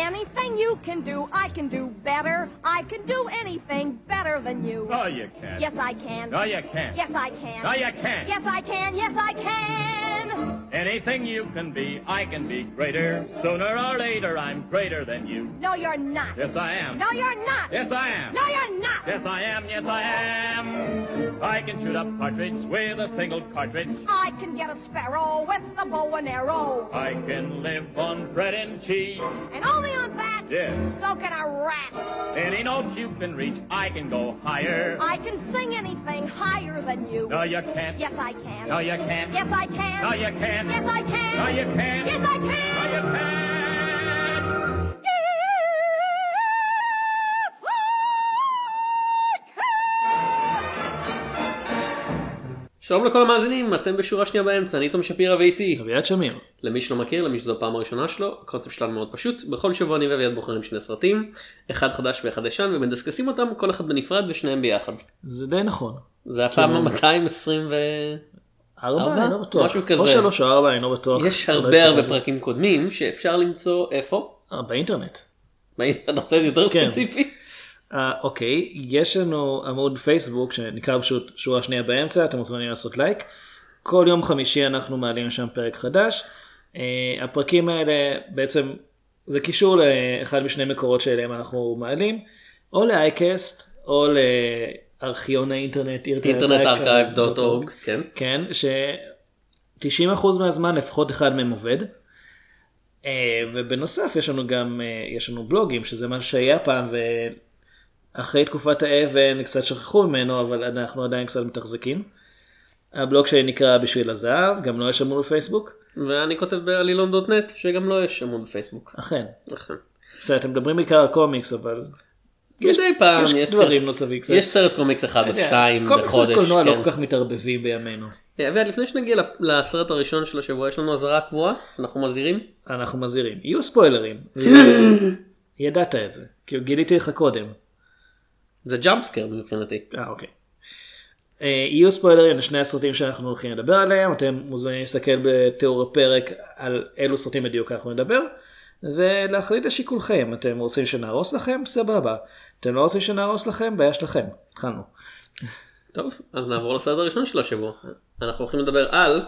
Anything you can do, I can do better. I can do anything better than you. No, you can't. Yes, I can. No, you can't. Yes, I can. No, you can't. Yes, I can. Yes, I can. Anything you can be, I can be greater. Sooner or later, I'm greater than you. No, you're not. Yes, I am. No, you're not. Yes, I am. No, you're not. Yes, I am. Yes, I am. I can shoot a partridge with a single cartridge. I can get a sparrow with a bow and arrow. I can live on bread and cheese. And only on that? Yes. So can a rat. Any note you can reach, I can go higher. I can sing anything higher than you. No, you can't. Yes, I can. No, you can't. Yes, I can. No, you can't. Yes, I can. No, you can't. Yes, I can. No, you can't. שלום לכל המאזינים, אתם בשורה שנייה באמצע, אני תום שפירא ואיתי אביעד שמיר. למי שלא מכיר, למי שזו הפעם הראשונה שלו, הקונספט שלנו מאוד פשוט, בכל שבוע אני ואביעד בוחרים שני סרטים, אחד חדש ואחד ישן, ומדסקסים אותם כל אחד בנפרד ושניהם ביחד. זה די נכון. זה הפעם ה-224, אני לא בטוח. משהו כזה. או 3 או 4, אני לא בטוח. יש הרבה פרקים קודמים שאפשר למצוא איפה? באינטרנט. אתה רוצה יותר ספציפי? אוקיי, יש לנו עמוד פייסבוק שנקרא פשוט שורה שנייה באמצע, אתם מוזמנים לעשות לייק. כל יום חמישי אנחנו מעלים שם פרק חדש. הפרקים האלה בעצם זה קישור לאחד משני מקורות שאליהם אנחנו מעלים, או לאייקסט או לארכיון האינטרנט, internetarchive.org, כן. כן, ש90% מהזמן לפחות אחד מהם עובד. ובנוסף יש לנו גם בלוגים, שזה מה שהיה פעם, ואחרי תקופת האבן קצת שכחו ממנו, אבל אנחנו עדיין קצת מתחזקים. הבלוג שלי נקרא בשביל הזהב, גם לא יש עמוד בפייסבוק. ואני כותב בעלילון.נט, שגם לא יש עמוד בפייסבוק. אכן. אתם מדברים בעיקר על קומיקס, אבל מדי פעם יש דברים נוספים. יש סרט קומיקס אחד או שתיים בחודש. קומיקס הקולנוע לא כל כך מתערבבים בימינו. ועד לפני שנגיע לסרט הראשון של השבוע, יש לנו אזהרה קבועה, אנחנו מזהירים. אנחנו מזהירים. יהיו ספוילרים. ידעת את זה, כי גיליתי לך קודם. זה ג'אמפסקר מבחינתי. אוקיי. יהיו ספוילרים לשני הסרטים שאנחנו הולכים לדבר עליהם, אתם מוזמנים להסתכל בתיאור הפרק על אילו סרטים בדיוק אנחנו נדבר, ולהחליט לשיקולכם, אתם רוצים שנהרוס לכם? סבבה. אתם לא רוצים שנהרוס לכם? בעיה שלכם. התחלנו. טוב, אז נעבור לסרט הראשון של השבוע. אנחנו הולכים לדבר על...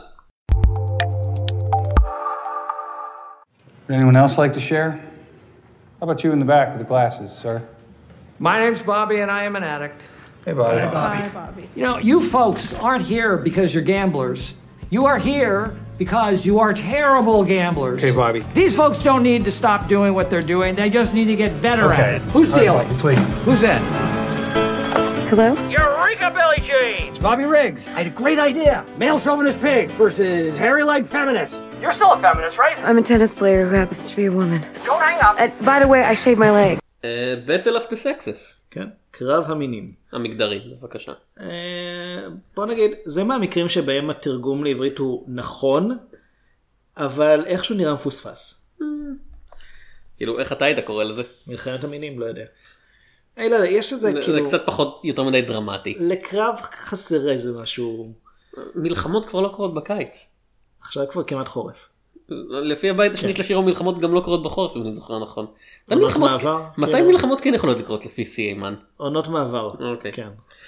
Would anyone else like to share? How about you in the back with the glasses, sir? My name's Bobby and I am an addict. Hey, Bobby. Hi, Bobby. You know, you folks aren't here because you're gamblers. You are here because you are terrible gamblers. Hey, Bobby. These folks don't need to stop doing what they're doing. They just need to get better at it. Who's dealing? Please. Who's in? Hello? Eureka, Billy Jean! It's Bobby Riggs. I had a great idea. Male chauvinist pig versus hairy-legged feminist. You're still a feminist, right? I'm a tennis player who happens to be a woman. Don't hang up. By the way, I shaved my leg. Battle of the Sexes. כן, קרב המינים. המגדרים, בבקשה. בוא נגיד, זה מהמקרים שבהם התרגום לעברית הוא נכון, אבל איכשהו נראה מפוספס. כאילו, איך אתה היית קורא לזה? מלחמת המינים, לא יודע. לא יודע, יש לזה כאילו... זה קצת פחות, יותר מדי דרמטי. לקרב חסר איזה משהו... מלחמות כבר לא קורות בקיץ. עכשיו כבר כמעט חורף. לפי הבית השני של השיר המלחמות גם לא קורות בחורף, אם אני זוכר נכון. עונות מעבר? מתי מלחמות כן יכולות לקרות לפי סיימן? עונות מעבר, כן.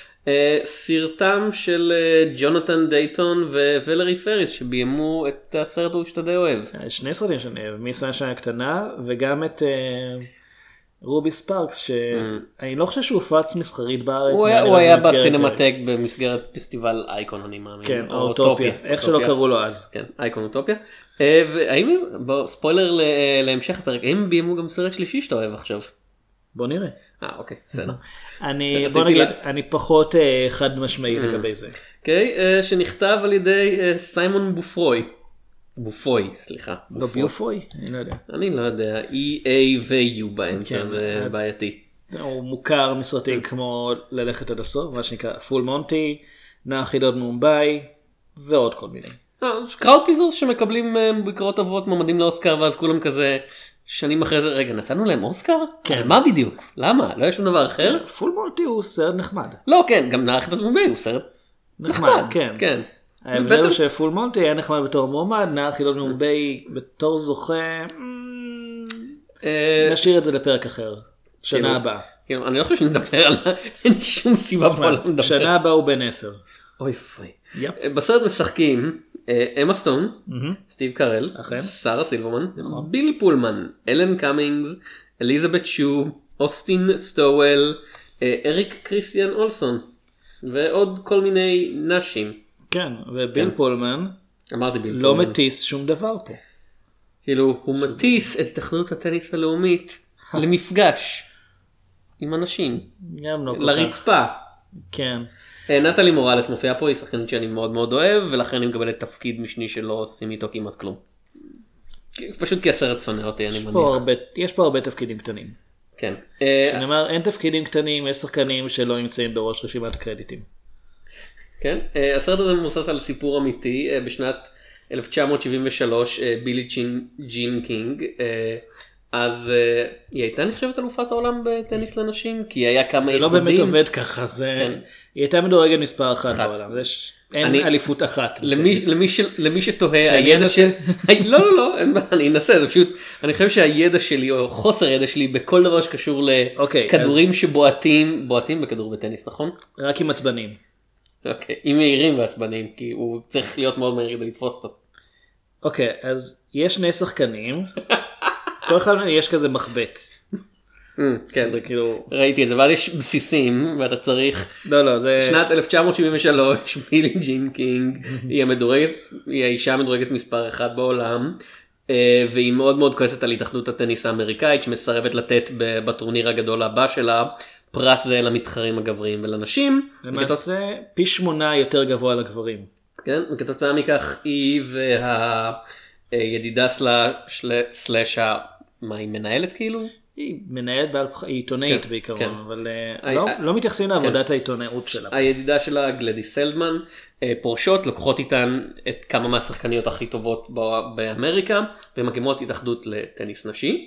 סרטם של ג'ונתן דייטון וולרי פריס שביימו את הסרט הוא שאתה די אוהב. שני סרטים שאני אוהב, מסנשיין הקטנה וגם את רובי ספארקס, שאני לא חושב שהוא הופץ מסחרית בארץ. הוא היה בסינמטק במסגרת פסטיבל אייקון, אני מאמין. כן, אוטופיה, איך שלא קראו לו אז. כן, אייקון אוטופיה. והאם, ספוילר להמשך הפרק, האם ביימו גם סרט שלישי שאתה אוהב עכשיו? בוא נראה. אוקיי, בסדר. בוא נגיד, אני פחות חד משמעי לגבי זה. אוקיי, שנכתב על ידי סיימון בופוי, סליחה. לא ביופוי? אני לא יודע. אני לא יודע, E-A ו-U באמצע, זה בעייתי. הוא מוכר מסרטים כמו ללכת עד הסוף, מה שנקרא פול מונטי, נע חידות מומביי, ועוד כל מיני. קראוד פליזרס שמקבלים ביקורות טובות מועמדים לאוסקר, ואז כולם כזה שנים אחרי זה, רגע, נתנו להם אוסקר? כן. מה בדיוק? למה? לא יש שום דבר אחר? פול מונטי הוא סרט נחמד. לא, כן, גם נע חידות מומביי הוא סרט נחמד. כן. ההבדל הוא שפול מונטי היה נחמד בתור מועמד, נער חילות מומביי בתור זוכה. נשאיר את זה לפרק אחר, שנה הבאה. אני לא חושב שנדבר על... אין שום סיבה בעולם לדבר. שנה הבאה הוא בן 10. אוי פוי. בסרט משחקים אמה סטון, סטיב קרל, שרה סילברמן, ביל פולמן, אלן קאמינגס, אליזבת שו, אוסטין סטואל, אריק קריסטיאן אולסון, ועוד כל מיני נשים. כן, וביל פולמן לא מטיס שום דבר פה. כאילו, הוא מטיס את התאחדות הטניס הלאומית למפגש עם אנשים, לרצפה. כן. נטלי מוראלס מופיעה פה, היא שחקנית שאני מאוד מאוד אוהב, ולכן אני מקבלת תפקיד משני שלא עושים איתו כמעט כלום. פשוט כי הסרט שונא אותי, אני מניח. יש פה הרבה תפקידים קטנים. כן. אני אומר, אין תפקידים קטנים, יש שחקנים שלא נמצאים בראש רשימת הקרדיטים. כן. הסרט הזה מבוסס על סיפור אמיתי. בשנת 1973 בילי ג'ין קינג, אז היא הייתה נחשבת אלופת העולם בטניס לנשים, כי היה כמה איחודים. זה לא באמת עובד ככה, היא הייתה מדורגת מספר אחת בעולם, אין אליפות אחת. למי שתוהה, הידע של... לא, אני אנסה, זה פשוט, אני חושב שהידע שלי, או חוסר ידע שלי, בכל דבר שקשור לכדורים שבועטים בכדור בטניס, נכון? רק עם עצבנים. אוקיי, עם מהירים ועצבנים, כי הוא צריך להיות מאוד מהיר כדי לתפוס אותו. אוקיי, אז יש שני שחקנים, כל אחד מהם יש כזה מחבט. כן, זה כאילו... ראיתי את זה, ואז יש בסיסים, ואתה צריך... לא, זה... שנת 1973, בילי ג'ין קינג, היא האישה המדורגת מספר 1 בעולם, והיא מאוד מאוד כועסת על התאחדות הטניס האמריקאית, שמסרבת לתת בטורניר הגדול הבא שלה, פרס זה למתחרים הגבריים ולנשים. למעשה פי 8 יותר גבוה לגברים. כן, וכתוצאה מכך היא והידידה סלש מה היא מנהלת כאילו? היא מנהלת, היא עיתונאית בעיקרון, אבל לא מתייחסים לעבודת העיתונאות שלה. הידידה שלה גלדי סלדמן, פורשות, לוקחות איתן את כמה מהשחקניות הכי טובות באמריקה, ומקימות התאחדות לטניס נשי.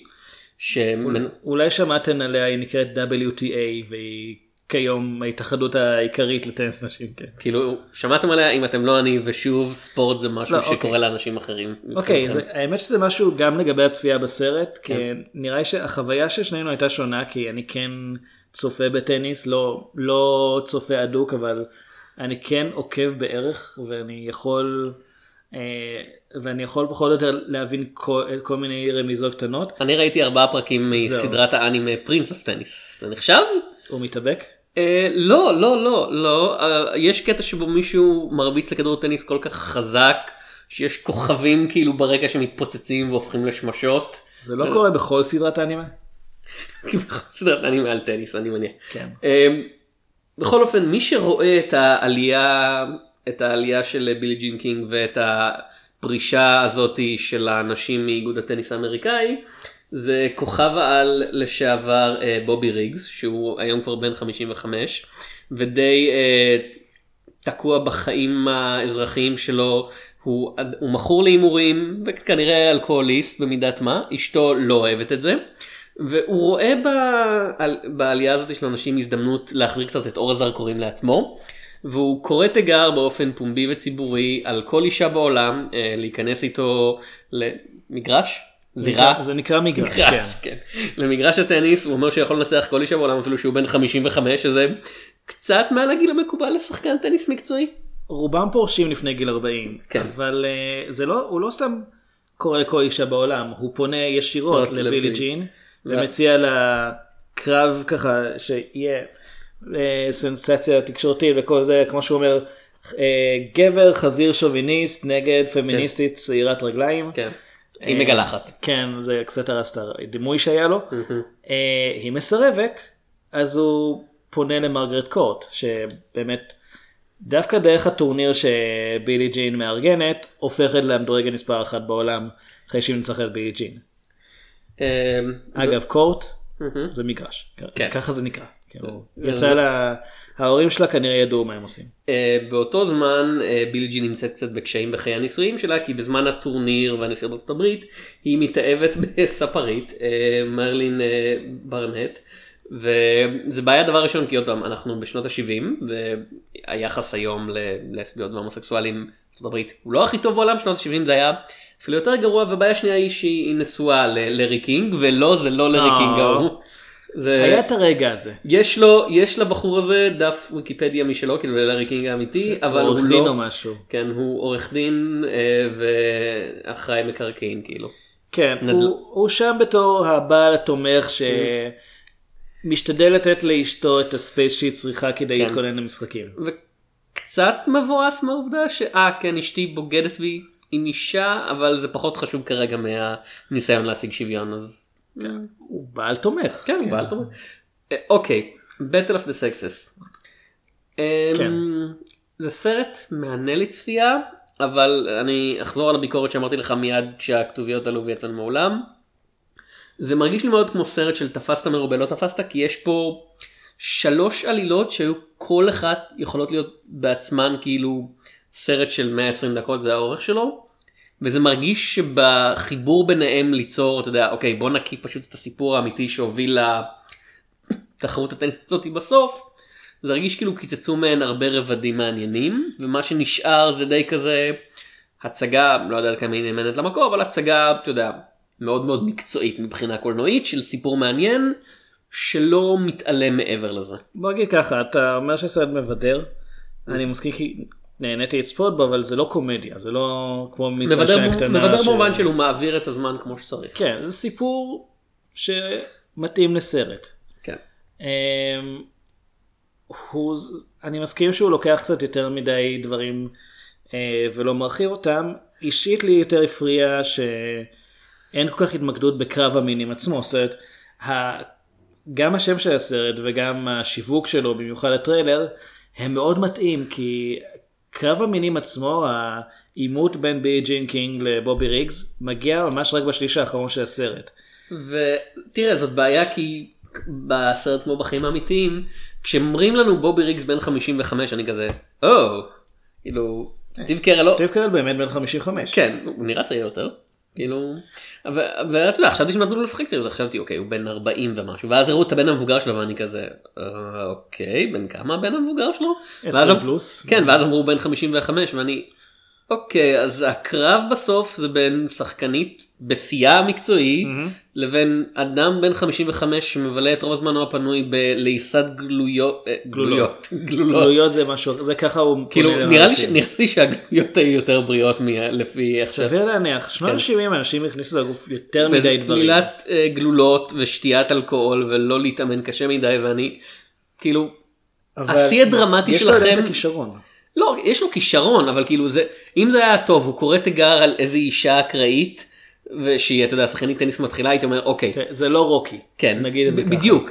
אולי שמעתן עליה, היא נקראת WTA, והיא כיום ההתאחדות העיקרית לטניס נשים. כאילו, שמעתם עליה, אם אתם לא אני, ושוב, ספורט זה משהו שקורה לאנשים אחרים. אוקיי, האמת שזה משהו גם לגבי הצפייה בסרט, כי נראה שהחוויה של שנינו הייתה שונה, כי אני כן צופה בטניס, לא צופה אדוק, אבל אני כן עוקב בערך, ואני יכול פחות או יותר להבין כל מיני רמיזות קטנות. אני ראיתי 4 פרקים מסדרת האנימה פרינס אוף טניס. זה נחשב? הוא מתאבק? לא. יש קטע שבו מישהו מרביץ לכדור טניס כל כך חזק, שיש כוכבים כאילו ברקע שמתפוצצים והופכים לשמשות. זה לא קורה בכל סדרת האנימה? בכל סדרת האנימה על טניס, אני מניח. כן. בכל אופן, מי שרואה את העלייה של בילי ג'ין קינג ואת הפרישה הזאת של האנשים מאיגוד הטניס האמריקאי, זה כוכב העל לשעבר בובי ריגס, שהוא היום כבר בן 55, ודי תקוע בחיים האזרחיים שלו. הוא מכור להימורים, וכנראה אלכוהוליסט במידת מה, אשתו לא אוהבת את זה, והוא רואה בעלייה הזאת של אנשים הזדמנות להחזיר קצת את אור הזרקורים לעצמו, והוא קורא תיגר באופן פומבי וציבורי על כל אישה בעולם, להיכנס איתו למגרש? זירה? זה נקרא מגרש, כן. למגרש הטניס, הוא אומר שיכול לנצח כל אישה בעולם, אפילו שהוא בן 55, שזה קצת מעל הגיל המקובל לשחקן טניס מקצועי. רובם פורשים לפני גיל 40, כן. אבל הוא לא סתם קורא לכל אישה בעולם, הוא פונה ישירות לבילי ג'ין, ומציע לה קרב ככה, שיהיה סנסציה תקשורתית וכל זה, כמו שהוא אומר, גבר חזיר שוביניסט נגד פמיניסטית צעירת רגליים. כן. היא מגלחת. כן, זה קצת הרס את הדימוי שהיה לו. היא מסרבת, אז הוא פונה למרגרט קורט, שבאמת דווקא דרך הטורניר שבילי ג'ין מארגנת, הופכת למדורגת מספר 1 בעולם, אחרי שהיא מנצחת בילי ג'ין. אגב, קורט זה מגרש, ככה זה נקרא. ההורים שלה כנראה ידעו מה הם עושים. באותו זמן בילי ג'ין נמצאת קצת בקשיים בחיי הנישואים שלה, כי בזמן הטורניר והנסיעות בארצות הברית היא מתאהבת בספרית, מרלין ברנט, וזה בעיה דבר ראשון, כי עוד פעם אנחנו בשנות ה-70, והיחס היום ללסביות והומוסקסואלים בארצות הברית הוא לא הכי טוב בעולם. שנות ה-70 זה היה אפילו יותר גרוע, ובעיה שנייה היא שהיא נשואה ללארי קינג, ולא, זה לא לארי קינג ההוא. היה את הרגע הזה. יש לבחור הזה דף ויקיפדיה משלו, כאילו ללארי קינג האמיתי, אבל הוא עורך לא... דין או משהו. כן, הוא עורך דין ואחראי מקרקעין, כאילו. כן, הוא שם בתור הבעל התומך שמשתדל לתת לאשתו את הספייס שהיא צריכה כדי להתכונן למשחקים. וקצת מבואס מהעובדה כן, אשתי בוגדת בי עם אישה, אבל זה פחות חשוב כרגע מהניסיון להשיג שוויון, אז... הוא בעל תומך. כן, הוא בעל תומך. אוקיי, Battle of the Sexes. זה סרט מענה לצפייה, אבל אני אחזור על הביקורת שאמרתי לך מיד כשהכתוביות עלו ויצאנו מעולם. זה מרגיש לי מאוד כמו סרט של תפסת מרובה לא תפסת, כי יש פה 3 עלילות שהיו כל אחת יכולות להיות בעצמן כאילו סרט של 120 דקות, זה האורך שלו. וזה מרגיש שבחיבור ביניהם ליצור, אתה יודע, אוקיי, בוא נקיף פשוט את הסיפור האמיתי שהוביל לתחרות הטניס הזאת בסוף. זה הרגיש כאילו קיצצו מהן הרבה רבדים מעניינים, ומה שנשאר זה די כזה הצגה, לא יודע כמה היא נאמנת למקור, אבל הצגה, אתה יודע, מאוד מאוד מקצועית מבחינה קולנועית, של סיפור מעניין, שלא מתעלם מעבר לזה. בוא נגיד ככה, אתה אומר שהסרט מבדר, אני מסכים כי נהניתי לצפות בו, אבל זה לא קומדיה, זה לא כמו מסרשיה קטנה. מבדר במובן שהוא מעביר את הזמן כמו שצריך. כן, זה סיפור שמתאים לסרט. כן. אני מסכים שהוא לוקח קצת יותר מדי דברים ולא מרחיב אותם. אישית לי יותר הפריע שאין כל כך התמקדות בקרב המינים עצמו. זאת אומרת, גם השם של הסרט וגם השיווק שלו, במיוחד הטריילר, הם מאוד מתאים, כי קרב המינים עצמו, העימות בין בי ג'ין קינג לבובי ריגס, מגיע ממש רק בשליש האחרון של הסרט. ותראה, זאת בעיה כי בסרט כמו בחיים האמיתיים, כשאומרים לנו בובי ריגס בן 55, אני כזה, כאילו, סטיב קרל סטיב קרל באמת בן 55. כן, הוא נראה צעיר יותר, כאילו, ואתה יודע, חשבתי שנתנו לו לשחק צעיר, חשבתי, אוקיי, הוא בן 40 ומשהו, ואז הראו את הבן המבוגר שלו, ואני כזה, אוקיי, בן כמה הבן המבוגר שלו? 10 פלוס. כן, ואז אמרו בן 55, ואני, אוקיי, אז הקרב בסוף זה בין שחקנית בשיאה המקצועי, לבין אדם בן 55 שמבלה את רוב הזמנו הפנוי בלעיסת גלולות. גלולות זה משהו, זה ככה הוא... כאילו, נראה לי שהגלויות היו יותר בריאות לפי... סביר להניח, שנות ה-70 אנשים הכניסו לגוף יותר מדי דברים. גלילת גלולות ושתיית אלכוהול ולא להתאמן קשה מדי, ואני, כאילו, השיא הדרמטי שלכם... יש לו את הכישרון. לא, יש לו כישרון, אבל כאילו זה, אם זה היה טוב, הוא קורא תיגר על איזו אישה אקראית, ושהיא, אתה יודע, שחקנית טניס מתחילה, הייתי אומר, אוקיי. זה לא רוקי. כן, נגיד את זה ככה. בדיוק,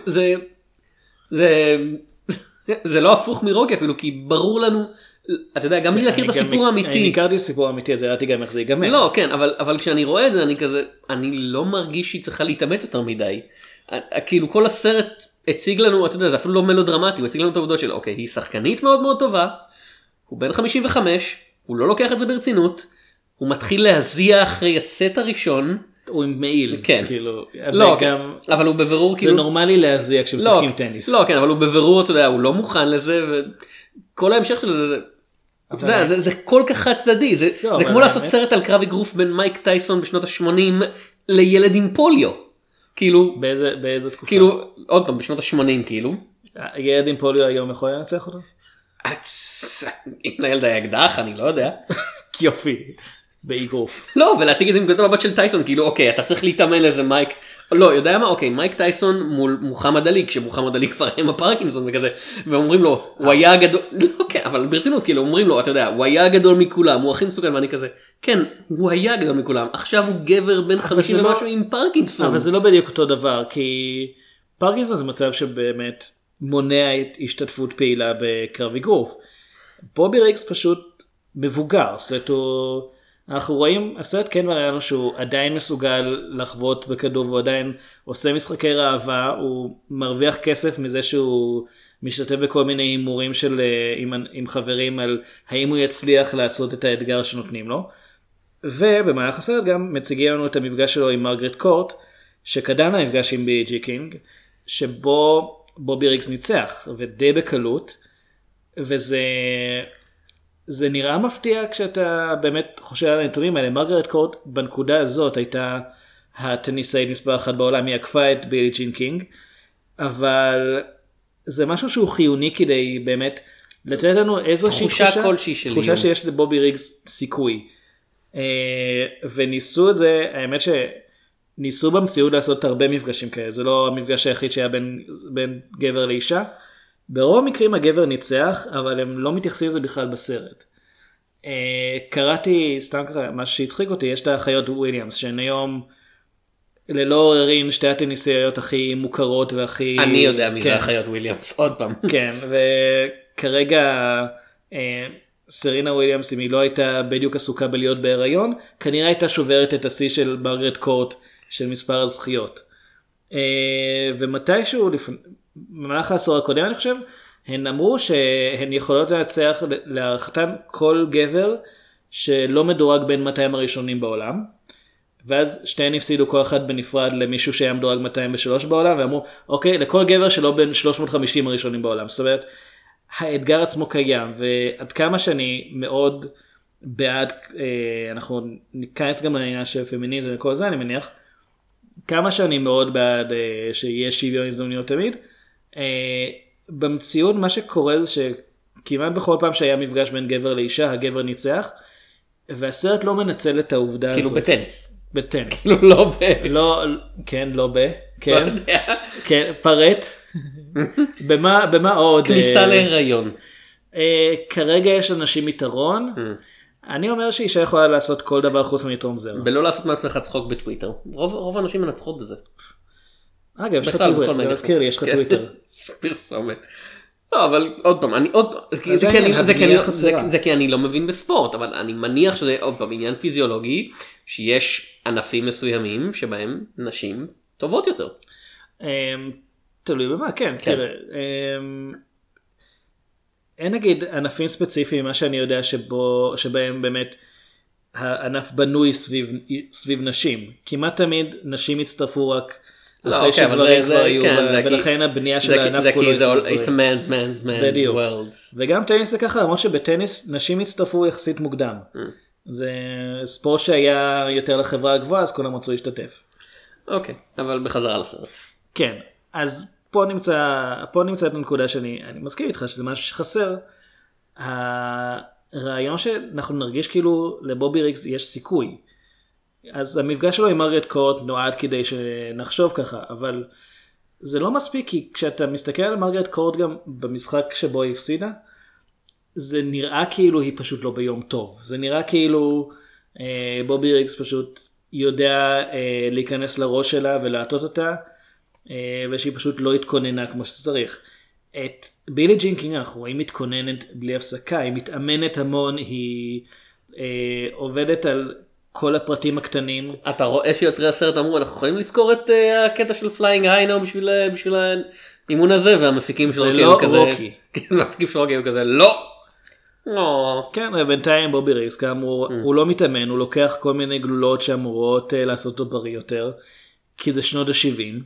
זה לא הפוך מרוקי אפילו, כי ברור לנו, אתה יודע, גם בלי להכיר את הסיפור האמיתי. אני הכרתי סיפור אמיתי, אז ידעתי גם איך זה ייגמר. לא, כן, אבל כשאני רואה את זה, אני כזה, אני לא מרגיש שהיא צריכה להתאמץ יותר מדי. כאילו, כל הסרט הציג לנו, אתה יודע, זה אפילו לא מלודרמטי, הוא הציג לנו את העובדות של, אוקיי, היא שחקנית מאוד מאוד טובה, הוא בן 55, הוא לא לוקח את זה ברצינות, הוא מתחיל להזיע אחרי הסט הראשון. הוא עם מעיל. כן. כאילו, לא, אבל הוא בבירור כאילו... זה נורמלי להזיע כשמשחקים טניס. לא, כן, אבל הוא בבירור, אתה יודע, הוא לא מוכן לזה, וכל ההמשך שלו זה... אתה יודע, זה כל כך חד צדדי, זה כמו לעשות סרט על קרב אגרוף בין מייק טייסון בשנות ה-80 לילד עם פוליו. כאילו... באיזה תקופה? כאילו, עוד פעם, בשנות ה-80 כאילו. ילד עם פוליו היום יכול לנצח אותו? אם לילד היה אקדח, אני לא יודע. יופי, באגרוף. לא, ולהציג את זה מנקודת המבט של טייסון, כאילו, אוקיי, אתה צריך להתאמן לזה מייק, לא, יודע מה, אוקיי, מייק טייסון מול מוחמד עלי, כשמוחמד עלי כבר עם הפרקינסון וכזה, ואומרים לו, הוא היה הגדול, לא, כן, אבל ברצינות, כאילו, אומרים לו, אתה יודע, הוא היה הגדול מכולם, הוא הכי מסוכן, ואני כזה, כן, הוא היה הגדול מכולם, עכשיו הוא גבר בן 50 ומשהו עם פרקינסון. אבל זה לא בדיוק אותו דבר, כי פרקינסון זה מצב שבאמת מונע השתתפות פעילה בקרב אגרוף. בובי ריגס פשוט מבוגר, זאת אומרת, אנחנו רואים, הסרט כן מראה לנו שהוא עדיין מסוגל לחוות בכדור, והוא עדיין עושה משחקי ראווה, הוא מרוויח כסף מזה שהוא משתתף בכל מיני הימורים עם חברים על האם הוא יצליח לעשות את האתגר שנותנים לו. ובמהלך הסרט גם מציגים לנו את המפגש שלו עם מרגרט קורט, שקדם למפגש עם בי ג'י קינג, שבו בובי ריגס ניצח, ודי בקלות, וזה זה נראה מפתיע כשאתה באמת חושב על הנתונים האלה. מרגרט קורט בנקודה הזאת הייתה הטניסאית מספר 1 בעולם, היא עקפה את בילי ג'ין קינג, אבל זה משהו שהוא חיוני כדי באמת לתת לנו איזושהי תחושה שיש לבובי ריגס סיכוי. וניסו את זה, האמת שניסו במציאות לעשות הרבה מפגשים כאלה, זה לא המפגש היחיד שהיה בין גבר לאישה. ברוב המקרים הגבר ניצח, אבל הם לא מתייחסים לזה בכלל בסרט. קראתי, סתם ככה, מה שהצחיק אותי, יש את האחיות וויליאמס, שהן היום ללא עוררין שתי הטניסאיות הכי מוכרות והכי... אני יודע מי זה האחיות וויליאמס, עוד פעם. כן, וכרגע סרינה וויליאמס, אם היא לא הייתה בדיוק עסוקה בלהיות בהיריון, כנראה הייתה שוברת את השיא של מרגרט קורט של מספר הזכיות. ומתישהו, במהלך העשור הקודם אני חושב, הן אמרו שהן יכולות להצליח להערכתן כל גבר שלא מדורג בין 200 הראשונים בעולם, ואז שתיהן הפסידו כל אחד בנפרד למישהו שהיה מדורג 203 בעולם, ואמרו אוקיי, לכל גבר שלא בין 350 הראשונים בעולם. זאת אומרת, האתגר עצמו קיים, ועד כמה שאני מאוד בעד, אנחנו ניכנס גם לעניין של פמיניזם וכל זה, אני מניח, כמה שאני מאוד בעד שיש שוויון הזדמנויות תמיד, במציאות מה שקורה זה שכמעט בכל פעם שהיה מפגש בין גבר לאישה, הגבר ניצח, והסרט לא מנצל את העובדה הזאת. כאילו בטניס. בטניס. כאילו לא ב... כן, לא ב... כן, כן, פרט. במה עוד? כניסה להיריון. כרגע יש אנשים יתרון. אני אומר שאישה יכולה לעשות כל דבר חוץ מתרום זרע. ולא לעשות מעצמך צחוק בטוויטר. רוב האנשים מנצחות בזה. אגב, יש לך טוויטר, זה מזכיר לי, יש לך טוויטר. פרסומת. לא, אבל עוד פעם, זה כי אני לא מבין בספורט, אבל אני מניח שזה עוד פעם עניין פיזיולוגי, שיש ענפים מסוימים שבהם נשים טובות יותר. תלוי במה, כן, תראה. אין נגיד ענפים ספציפיים, מה שאני יודע שבהם באמת הענף בנוי סביב נשים. כמעט תמיד נשים הצטרפו רק אחרי שגברים כבר היו, ולכן הבנייה של הענף כולו it's a man's world. וגם טניס זה ככה, למרות שבטניס נשים הצטרפו יחסית מוקדם. זה ספורט שהיה יותר לחברה הגבוהה, אז כולם רצו להשתתף. אוקיי, אבל בחזרה לסרט. כן, אז פה נמצא את הנקודה שאני מסכים איתך שזה משהו שחסר. הרעיון שאנחנו נרגיש כאילו לבובי ריגס יש סיכוי. אז המפגש שלו עם מרגרט קורט נועד כדי שנחשוב ככה, אבל זה לא מספיק, כי כשאתה מסתכל על מרגרט קורט גם במשחק שבו היא הפסידה, זה נראה כאילו היא פשוט לא ביום טוב. זה נראה כאילו בובי ריגס פשוט יודע להיכנס לראש שלה ולעטות אותה, ושהיא פשוט לא התכוננה כמו שצריך. את בילי ג'ין קינג אנחנו רואים מתכוננת בלי הפסקה, היא מתאמנת המון, היא עובדת על כל הפרטים הקטנים. אתה רואה שיוצרי הסרט אמרו, אנחנו יכולים לזכור את הקטע של פליינג היינו בשביל האימון הזה, והמפיקים שלו כאילו כזה. זה לא רוקי. כן, המפיקים שלו כאילו כזה, לא. כן, בינתיים בובי ריגס, כאמור, הוא לא מתאמן, הוא לוקח כל מיני גלולות שאמורות לעשות אותו בריא יותר, כי זה שנות ה-70.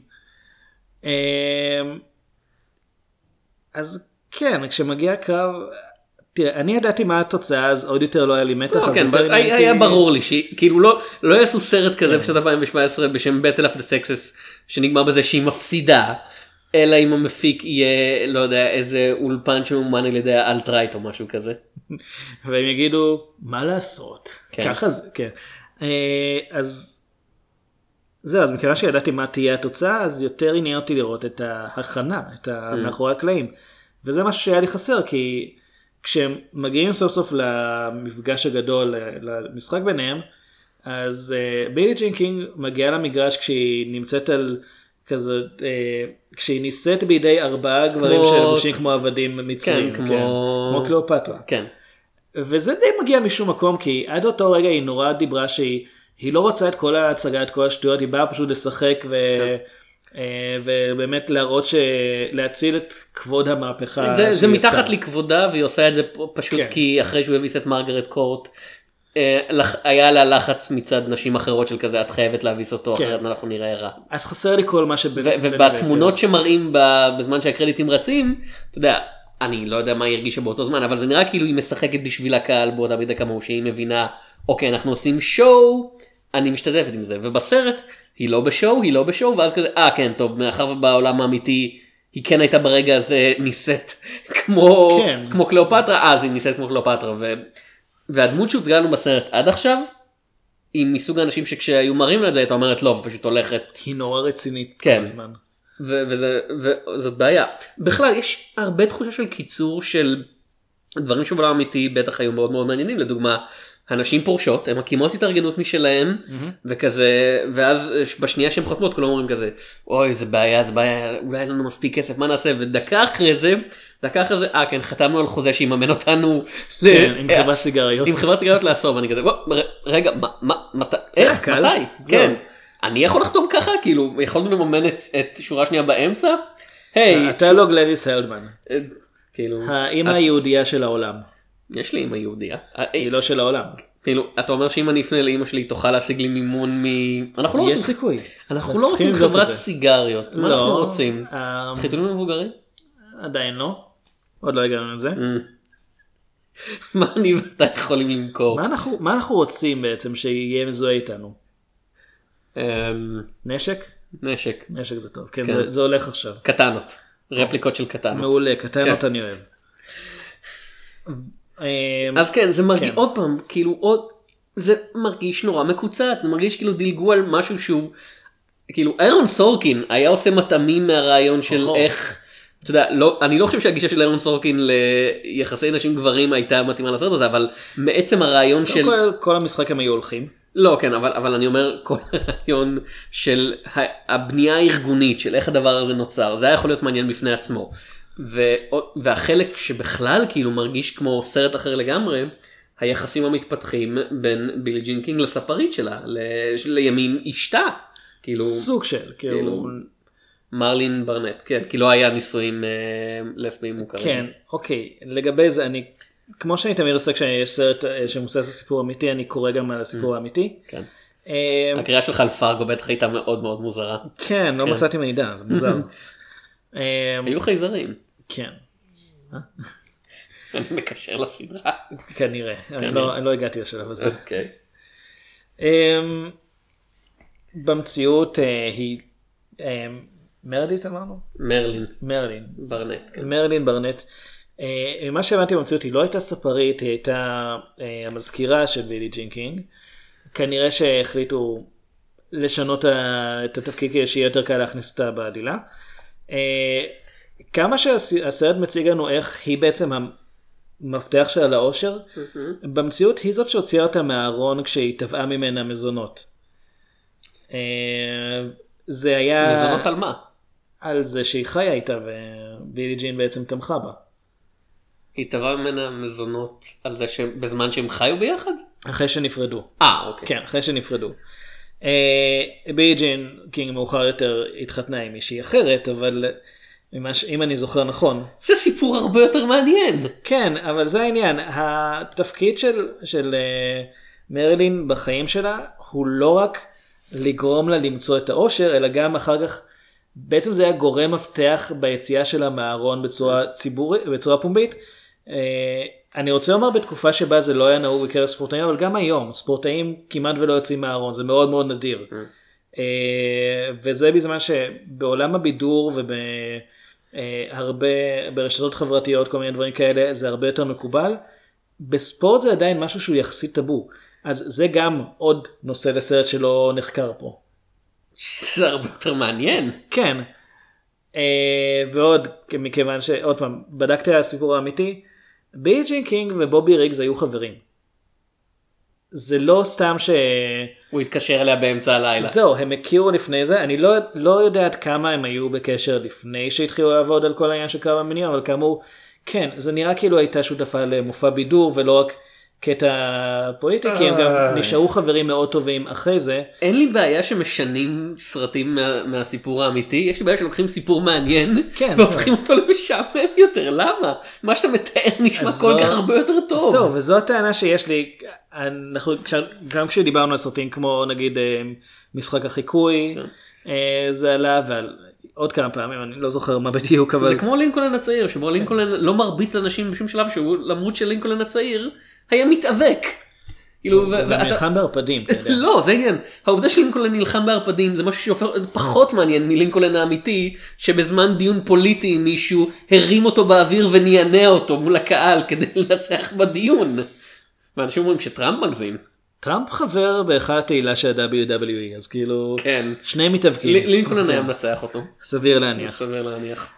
אז כן, כשמגיע הקרב, תראה, אני ידעתי מה התוצאה, אז עוד יותר לא היה לי מתח. היה ברור לי שכאילו לא יעשו סרט כזה בשנת 2017 בשם Battle of the Sexes שנגמר בזה שהיא מפסידה, אלא אם המפיק יהיה, לא יודע, איזה אולפן שמאומן על ידי האלטרייט או משהו כזה. והם יגידו, מה לעשות? ככה זה, כן. אז זהו, אז מכיוון שידעתי מה תהיה התוצאה, אז יותר עניין אותי לראות את ההכנה, את מאחורי הקלעים. וזה משהו שהיה לי חסר, כי כשהם מגיעים סוף סוף למפגש הגדול, למשחק ביניהם, אז בילי ג'ין קינג מגיעה למגרש כשהיא נמצאת על כזה, כשהיא ניסית בידי 4 גברים שלבושים כמו עבדים מצרים, כמו קליאופטרה. כן. וזה די מגיע משום מקום, כי עד אותו רגע היא נורא דיברה שהיא לא רוצה את כל ההצגה, את כל השטויות, היא באה פשוט לשחק ובאמת להראות להציל את כבוד המהפכה. זה מתחת לכבודה, והיא עושה את זה פשוט כי אחרי שהוא הביס את מרגרט קורט, היה לה לחץ מצד נשים אחרות של כזה, את חייבת להביס אותו, אחרת אנחנו נראה רע. אז חסר לי כל מה ובתמונות שמראים בזמן שהקרדיטים רצים, אתה יודע, אני לא יודע מה היא הרגישה באותו זמן, אבל זה נראה כאילו היא משחקת בשביל הקהל באותה מידה כמוהו, שהיא מבינה, אוקיי, אנחנו עושים שואו, אני משתתפת עם זה, ובסרט היא לא בשואו, ואז כזה, כן, טוב, מאחר ובעולם האמיתי, היא כן הייתה ברגע הזה ניסית כמו קליאופטרה, אז היא ניסית כמו קליאופטרה, והדמות שהוצגה לנו בסרט עד עכשיו, היא מסוג האנשים שכשהיו מראים לה את זה, הייתה אומרת לא, ופשוט הולכת. היא נורא רצינית כן. בזמן. וזאת בעיה. בכלל, יש הרבה תחושה של קיצור של דברים שבעולם האמיתי בטח היו מאוד מאוד מעניינים, לדוגמה, הנשים פורשות, הן מקימות התארגנות משלהם, וכזה, ואז בשנייה שהן חותמות, כולם אומרים כזה, אוי, זה בעיה, אולי אין לנו מספיק כסף, מה נעשה? ודקה אחרי זה, כן, חתמנו על חוזה שיממן אותנו, עם חברת סיגריות. עם חברת סיגריות לעשור, ואני כזה, רגע, איך, מתי? כן, אני יכול לחתום ככה? כאילו, יכולנו לממן את שורה שנייה באמצע? אתה לא גלדיס הלדמן. כאילו, האמא היהודייה של העולם. יש לי אמא יהודיה. היא לא של העולם. כאילו, אתה אומר שאם אני אפנה לאמא שלי תוכל להשיג לי מימון אנחנו לא יש סיכוי. אנחנו לא רוצים חברת סיגריות. מה אנחנו רוצים? חיתולים מבוגרים? עדיין לא. עוד לא הגענו לזה. מה אני ואתה יכולים למכור? מה אנחנו רוצים בעצם שיהיה מזוהה איתנו? נשק? נשק. נשק זה טוב. כן, זה הולך עכשיו. קטנות. רפליקות של קטנות. מעולה, קטנות אני אוהב. אז כן, זה מרגיש עוד פעם, כאילו זה מרגיש נורא מקוצץ, זה מרגיש כאילו דילגו על משהו שהוא, כאילו איירון סורקין היה עושה מטעמים מהרעיון של איך, אתה יודע, אני לא חושב שהגישה של איירון סורקין ליחסי נשים גברים הייתה מתאימה לסרט הזה, אבל מעצם הרעיון של... כל המשחק הם היו הולכים. לא, כן, אבל אני אומר, כל הרעיון של הבנייה הארגונית, של איך הדבר הזה נוצר, זה היה יכול להיות מעניין בפני עצמו. והחלק שבכלל כאילו מרגיש כמו סרט אחר לגמרי, היחסים המתפתחים בין בילי ג'ין קינג לספרית שלה, לימים אשתה. כאילו, סוג של, כאילו... מרלין ברנט, כן, כי לא היה נישואים לסביים מוכרים. כן, אוקיי, לגבי זה אני, כמו שאני תמיד עושה כשיש סרט שמוסס לסיפור אמיתי, אני קורא גם על הסיפור האמיתי. כן. הקריאה שלך על פארגו בטח הייתה מאוד מאוד מוזרה. כן, לא מצאתי מידע, זה מוזר. היו חייזרים. כן. אני מקשר לסדרה. כנראה, אני לא הגעתי לשלב הזה. אוקיי. במציאות היא מרלין אמרנו? מרלין. ברנט. מרלין ברנט. מה שהבנתי במציאות היא לא הייתה ספרית, היא הייתה המזכירה של בילי ג'ין קינג. כנראה שהחליטו לשנות את התפקיד כדי שיהיה יותר קל להכניס אותה בעלילה. כמה שהסרט מציג לנו איך היא בעצם המפתח שלה לאושר, במציאות היא זאת שהוציאה אותה מהארון כשהיא טבעה ממנה מזונות. זה היה... מזונות על מה? על זה שהיא חיה איתה ובילי ג'ין בעצם תמכה בה. היא טבעה ממנה מזונות על זה שבזמן שהם חיו ביחד? אחרי שנפרדו. אוקיי. כן, אחרי שנפרדו. בילי ג'ין קינג מאוחר יותר התחתנה עם מישהי אחרת, אבל אם אני זוכר נכון. זה סיפור הרבה יותר מעניין. כן, אבל זה העניין. התפקיד של מרלין בחיים שלה הוא לא רק לגרום לה למצוא את האושר, אלא גם אחר כך, בעצם זה היה גורם מפתח ביציאה שלה מהארון בצורה ציבורית, בצורה פומבית. אני רוצה לומר בתקופה שבה זה לא היה נהוג בקרב ספורטאים, אבל גם היום, ספורטאים כמעט ולא יוצאים מהארון, זה מאוד מאוד נדיר. וזה בזמן שבעולם הבידור ובהרבה, ברשתות חברתיות, כל מיני דברים כאלה, זה הרבה יותר מקובל. בספורט זה עדיין משהו שהוא יחסית טאבו. אז זה גם עוד נושא לסרט שלא נחקר פה. זה הרבה יותר מעניין. כן. ועוד, מכיוון שעוד פעם, בדקתי על הסיפור האמיתי, בילי ג'ין קינג ובובי ריגס היו חברים. זה לא סתם הוא התקשר אליה באמצע הלילה. זהו, הם הכירו לפני זה, אני לא יודע עד כמה הם היו בקשר לפני שהתחילו לעבוד על כל העניין של קרב המיניות, אבל כאמור, כן, זה נראה כאילו הייתה שותפה למופע בידור, ולא רק קטע פוליטי, כי הם גם נשארו חברים מאוד טובים אחרי זה. אין לי בעיה שמשנים סרטים מהסיפור האמיתי, יש לי בעיה שלוקחים סיפור מעניין, והופכים אותו למשעמם יותר, למה? מה שאתה מתאר נשמע כל כך הרבה יותר טוב. זהו, וזו הטענה שיש לי, גם כשדיברנו על סרטים כמו נגיד משחק החיקוי, זה עלה, עוד כמה פעמים, אני לא זוכר מה בדיוק, אבל... זה כמו לינקולן הצעיר, שבו לינקולן לא מרביץ לאנשים בשום שלב, למרות שלינקולן הצעיר היה מתאבק. הוא נלחם בערפדים, אתה יודע. לא, זה עניין. העובדה שלינקולן נלחם בערפדים זה משהו שהופך פחות מעניין מלינקולן האמיתי, שבזמן דיון פוליטי מישהו הרים אותו באוויר וניענע אותו מול הקהל כדי לנצח בדיון. ואנשים אומרים שטראמפ מגזים. טראמפ חבר באחת תהילה של WWE, אז כאילו, כן. שני מתאבקים. לינקולן היה מנצח אותו. סביר להניח. סביר להניח.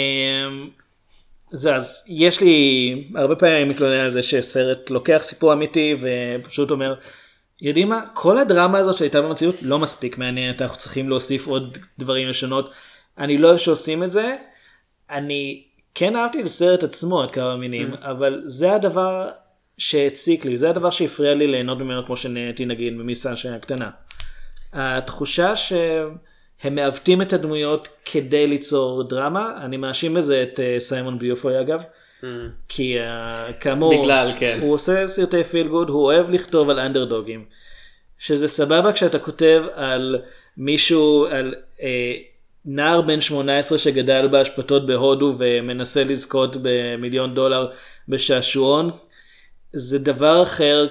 אז יש לי הרבה פעמים מתלונן על זה שסרט לוקח סיפור אמיתי ופשוט אומר, יודעים מה, כל הדרמה הזאת שהייתה במציאות לא מספיק מעניינת, אנחנו צריכים להוסיף עוד דברים לשנות. אני לא אוהב שעושים את זה, אני כן אהבתי לסרט עצמו את כמה מינים, אבל זה הדבר שהציק לי, זה הדבר שהפריע לי ליהנות ממנו כמו שנהניתי נגיד ממיסה שהיה קטנה. התחושה שהם מעוותים את הדמויות כדי ליצור דרמה, אני מאשים בזה את סיימון ביופוי אגב, כי כאמור, בגלל, כן. הוא עושה סרטי פיל גוד, הוא אוהב לכתוב על אנדרדוגים, שזה סבבה כשאתה כותב על מישהו, על נער בן 18 שגדל בהשפתות בהודו ומנסה לזכות $1,000,000 בשעשועון, זה דבר אחר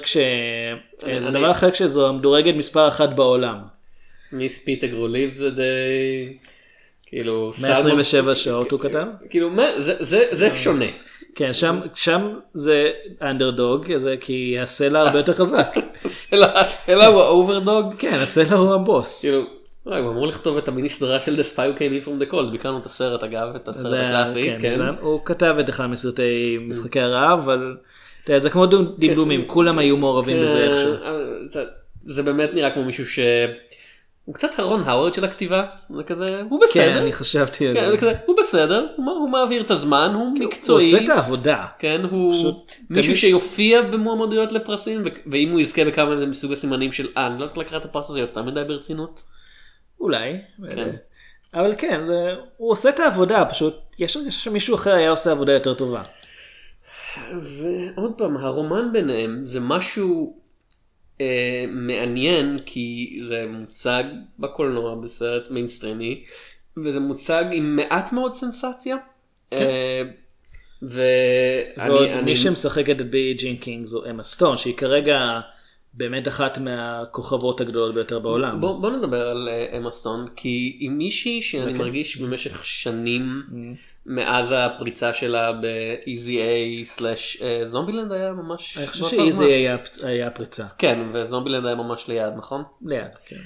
כשזו המדורגת מספר 1 בעולם. מיס פיטגרו ליב זה די, כאילו, 127 שעות הוא כתב? כאילו, זה שונה. כן, שם זה אנדרדוג, כי הסלע הרבה יותר חזק. הסלע הוא האוברדוג? כן, הסלע הוא הבוס. כאילו, הוא אמור לכתוב את המיני סדרה של The Spy Who Came In From The Cold, ביקרנו את הסרט אגב, את הסרט הקלאסי. הוא כתב את אחד מסרטי משחקי הרעב, אבל זה כמו דמדומים, כולם היו מעורבים בזה איכשהו. זה באמת נראה כמו מישהו הוא קצת הרון האוורד של הכתיבה, זה כזה, הוא בסדר. כן, אני חשבתי על זה. הוא בסדר, הוא מעביר את הזמן, הוא מקצועי. הוא עושה את העבודה. כן, הוא מישהו שיופיע במועמדויות לפרסים, ואם הוא יזכה בכמה זה מסוג הסימנים של, אני לא צריך לקראת את הפרס הזה יותר מדי ברצינות. אולי. אבל כן, הוא עושה את העבודה, פשוט יש הרגשה שמישהו אחר היה עושה עבודה יותר טובה. ועוד פעם, הרומן ביניהם זה משהו מעניין, כי זה מוצג בקולנוע בסרט מיינסטרימי, וזה מוצג עם מעט מאוד סנסציה. מי שמשחקת את בי ג'ינקינג זו אמה סטון, שהיא כרגע באמת אחת מהכוכבות הגדולות ביותר בעולם. בוא נדבר על אמה סטון, כי היא מישהי שאני מרגיש במשך שנים מאז הפריצה שלה ב-EZA/זומבילנד היה ממש... אני חושב ש-EZA היה פריצה. כן, וזומבילנד היה ממש ליד, נכון? ליד, כן.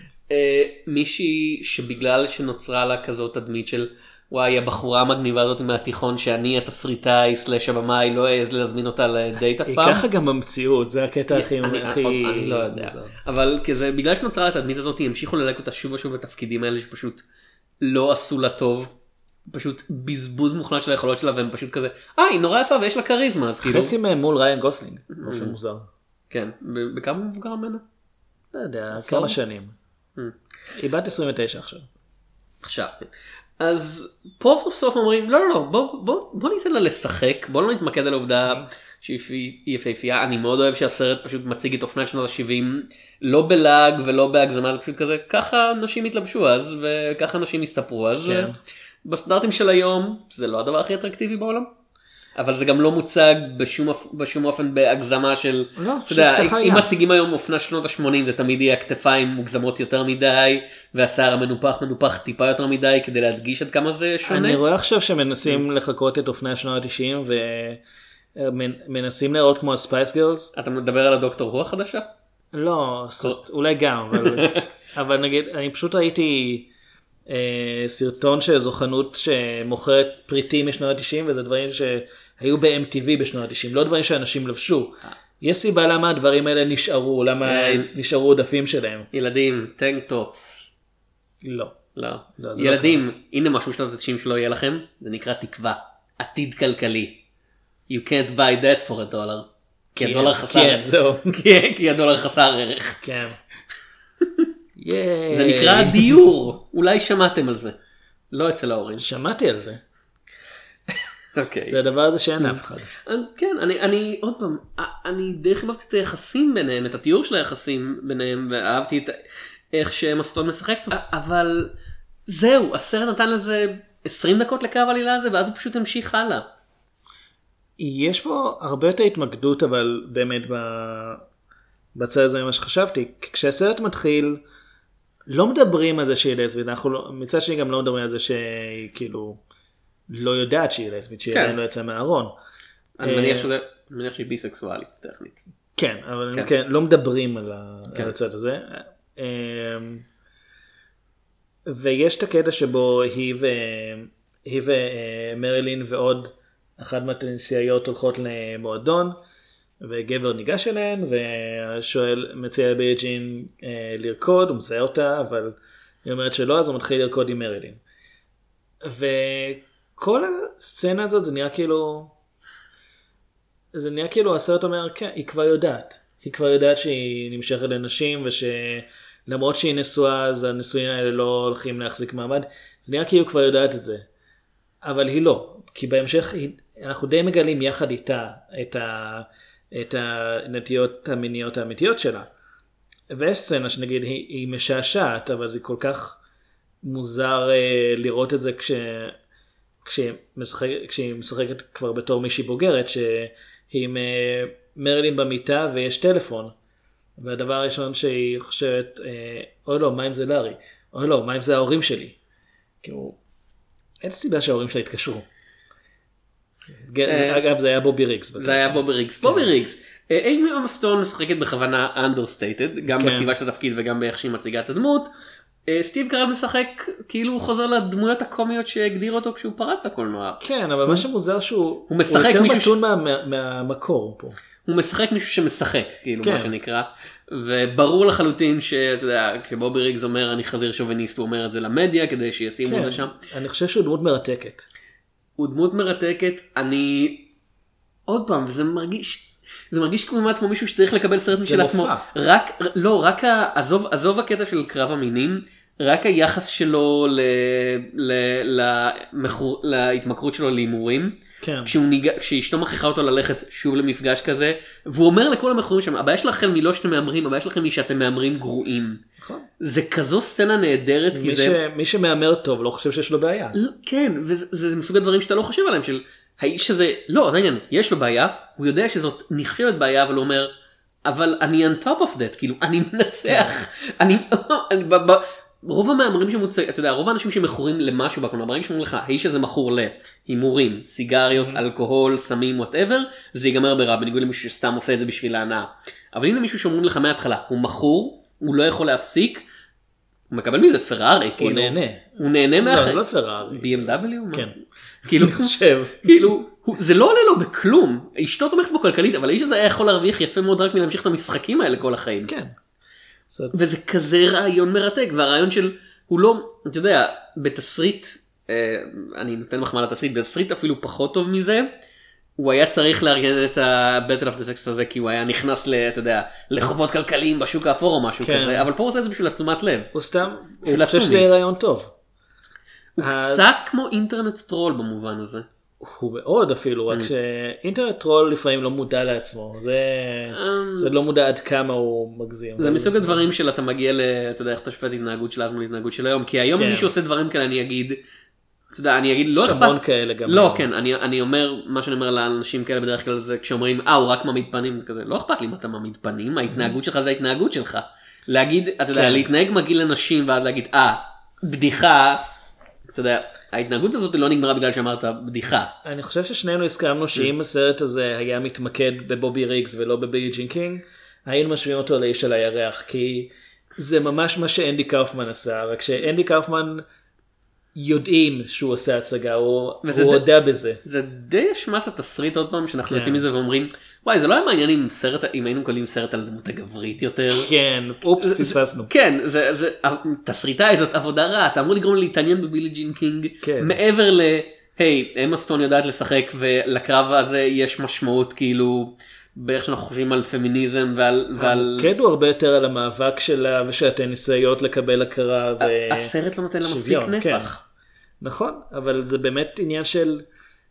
מישהי שבגלל שנוצרה לה כזאת תדמית של וואי, הבחורה המגניבה הזאת מהתיכון שאני התסריטאי / הבמאי לא אעז להזמין אותה לדייט אף פעם. היא ככה גם במציאות, זה הקטע הכי... אני לא יודע. אבל כזה, בגלל שנוצרה לה התדמית הזאת, המשיכו ללק אותה שוב ושוב בתפקידים האלה שפשוט לא עשו לה טוב. פשוט בזבוז מוחלט של היכולות שלה, והם פשוט כזה, היא נורא יפה ויש לה קריזמה. חצי מהם מול ריין גוסלינג, באופן מוזר. כן, בכמה מבוגר ממנה? לא יודע, כמה שנים. היא בת 29 עכשיו. אז פה סוף סוף אומרים, לא, בוא ניתן לה לשחק, בוא לא נתמקד על העובדה שהיא יפהפייה. אני מאוד אוהב שהסרט פשוט מציג את אופנת שנות ה-70, לא בלעג ולא בהגזמה, זה פשוט כזה, ככה נשים התלבשו אז, וככה נשים הסתפרו אז. בסטנדרטים של היום, זה לא הדבר הכי אטרקטיבי בעולם. אבל זה גם לא מוצג בשום אופן בהגזמה של, אתה יודע, אם מציגים היום אופנה שנות ה-80, זה תמיד יהיה הכתפיים מוגזמות יותר מדי, והשיער המנופח טיפה יותר מדי, כדי להדגיש עד כמה זה שונה. אני רואה עכשיו שמנסים לחכות את אופנה שנות ה-90, ומנסים לראות כמו הספייס גרלס. אתה מדבר על הדוקטור הו החדשה? לא, אולי גם, אבל נגיד, אני פשוט ראיתי סרטון שזו חנות שמוכרת פריטים משנות ה-90, וזה דברים שהיו ב-MTV בשנות ה-90, לא דברים שאנשים לבשו. יש סיבה למה הדברים האלה נשארו, למה נשארו עודפים שלהם. ילדים, טנק טופס. לא. ילדים, הנה משהו משנות ה-90 שלא יהיה לכם, זה נקרא תקווה, עתיד כלכלי. You can't buy that for $1. כי הדולר חסר ערך. כי הדולר חסר ערך. כן. זה נקרא דיור, אולי שמעתם על זה, לא אצל ההורים. שמעתי על זה. אוקיי. זה הדבר הזה שאין אף אחד. כן, אני עוד פעם, אני די חיבבתי את היחסים ביניהם, את התיאור של היחסים ביניהם, ואהבתי את איך שאמה סטון משחקת, אבל זהו, הסרט נתן לזה 20 דקות לקו העלילה הזה, ואז הוא פשוט המשיך הלאה. יש פה הרבה יותר התמקדות, אבל באמת בצד הזה ממה שחשבתי. כשהסרט מתחיל, לא מדברים על זה שהיא לסבית, אנחנו מצד שני גם לא מדברים על זה שהיא כאילו לא יודעת שהיא לסבית, שהיא עדיין לא יצאה מהארון. אני מניח שהיא ביסקסואלית טכנית. כן, אבל לא מדברים על הצד הזה. ויש את הקטע שבו היא ומרילין ועוד אחת מהטניסאיות הולכות למועדון, וגבר ניגש אליהן, והשואל מציע לבילי ג'ין לרקוד, הוא מציע אותה, אבל היא אומרת שלא, אז הוא מתחיל לרקוד עם מרילין. וכל הסצנה הזאת זה נראה כאילו הסרט אומר, כן, היא כבר יודעת. היא כבר יודעת שהיא נמשכת לנשים, ושלמרות שהיא נשואה, אז הנישואים האלה לא הולכים להחזיק מעמד. זה נראה כאילו כבר יודעת את זה. אבל היא לא. כי בהמשך אנחנו די מגלים יחד איתה את הנטיות המיניות האמיתיות שלה. ויש סצנה שנגיד היא משעשעת, אבל זה כל כך מוזר לראות את זה כשהיא משחקת כבר בתור מישהי בוגרת, שהיא מרילין במיטה ויש טלפון. והדבר הראשון שהיא חושבת, אוי לא, מה אם זה לארי? אוי לא, מה אם זה ההורים שלי? כאילו, אין סיבה שההורים שלה התקשרו. אגב, זה היה בובי ריגס. זה היה בובי ריגס. בובי ריגס. אימי סטון משחקת בכוונה understated, גם בכתיבה של התפקיד וגם באיך שהיא מציגה את הדמות. סטיב קרל משחק כאילו הוא חוזר לדמויות הקומיות שהגדיר אותו כשהוא פרץ לקולנוע. כן, אבל מה שמוזר שהוא יותר מתון מהמקור פה. הוא משחק מישהו שמשחק, כאילו מה שנקרא. וברור לחלוטין שאתה יודע, כשבובי ריגס אומר אני חזיר שוביניסט, הוא אומר את זה למדיה כדי שישימו את זה שם. אני חושב שהוא דמות מרתקת. הוא דמות מרתקת, עוד פעם, וזה מרגיש כמו מישהו שצריך לקבל סרט משל עצמו. רק עזוב הקטע של קרב המינים, רק היחס שלו להתמכרות שלו להימורים, כשאשתו מכריחה אותו ללכת שוב למפגש כזה, והוא אומר לכל המכורים שם, הבעיה שלכם היא לא שאתם מאמרים, הבעיה שלכם היא שאתם מאמרים גרועים. זה כזו סצנה נהדרת. מי שמאמר טוב לא חושב שיש לו בעיה. כן, וזה מסוג הדברים שאתה לא חושב עליהם, של האיש הזה, לא, עדיין, יש לו בעיה, הוא יודע שזאת נחשבת בעיה, אבל הוא אומר, אבל אני on top of that, כאילו, אני מנצח, רוב המאמרים שמוצאים, אתה יודע, רוב האנשים שמכורים למשהו בקולנוע, ברגע שאומרים לך, האיש הזה מכור להימורים, סיגריות, אלכוהול, סמים, whatever, זה ייגמר ברע, בניגוד למישהו שסתם עושה את זה בשביל ההנאה. אבל הנה מישהו שאומרים לך מההתחלה, הוא מכור, הוא לא יכול להפסיק, הוא מקבל מזה פרארי, הוא נהנה. הוא נהנה לא, זה לא פרארי. BMW? כן. כאילו, אני חושב. כאילו, זה לא עולה לו בכלום. אשתו תומכת בו כלכלית, אבל האיש הזה היה יכול להרוויח יפה מאוד רק מלהמשיך את המשחקים האלה כל החיים. כן. וזה כזה רעיון מרתק, והרעיון של, הוא לא, אתה יודע, בתסריט, אני נותן מחמאה לתסריט, בתסריט אפילו פחות טוב מזה, הוא היה צריך לארגן את ה-Battle of the Sexes הזה, כי הוא היה נכנס, אתה יודע, לחובות כלכליים בשוק האפור או משהו כזה, אבל פה הוא עושה את זה בשביל עצומת לב. הוא סתם, הוא חושב שזה יהיה רעיון טוב. הוא קצת כמו אינטרנט טרול במובן הזה. הוא מאוד אפילו, רק שאינטרנט טרול לפעמים לא מודע לעצמו, זה לא מודע עד כמה הוא מגזים. זה מסוג הדברים של אתה מגיע אתה יודע איך אתה שופט התנהגות של אז מול התנהגות של היום, כי היום אם מישהו עושה דברים כאלה אני אגיד, אתה יודע, אני אגיד לא אכפת. שמון כאלה גם. לא, כן, אני אומר, מה שאני אומר לאנשים כאלה בדרך כלל זה כשאומרים, הוא רק מעמיד פנים, כזה, לא אכפת לי אם אתה מעמיד פנים, ההתנהגות שלך זה ההתנהגות שלך. להגיד, אתה יודע, להתנהג מגעיל לנשים ואז להגיד, בדיחה, אתה יודע, ההתנהגות הזאת לא נגמרה בגלל שאמרת בדיחה. אני חושב ששנינו הסכמנו שאם הסרט הזה היה מתמקד בבובי ריגס ולא בבילי ג'ין קינג, היינו משווים אותו לאיש על הירח, כי זה ממש מה שאנדי קאופמן עשה, רק שאנדי קאופמן יודעים שהוא עושה הצגה, הוא הודע בזה. זה די אשמת התסריט עוד פעם, שאנחנו יוצאים מזה ואומרים, וואי, זה לא היה מעניין אם היינו קולים סרט על דמות הגברית יותר. כן, אופס, פספסנו. כן, תסריטאי זאת עבודה רעה, אתה אמור לגרום להתעניין בבילי ג'ין קינג, מעבר ל, היי, אמה סטון יודעת לשחק, ולקרב הזה יש משמעות כאילו, באיך שאנחנו חושבים על פמיניזם ועל... כן, הוא הרבה יותר על המאבק שלה, ושאתן ניסיות לקבל הכרה הסרט לא נותן לה מספיק נפח. נכון, אבל זה באמת עניין של,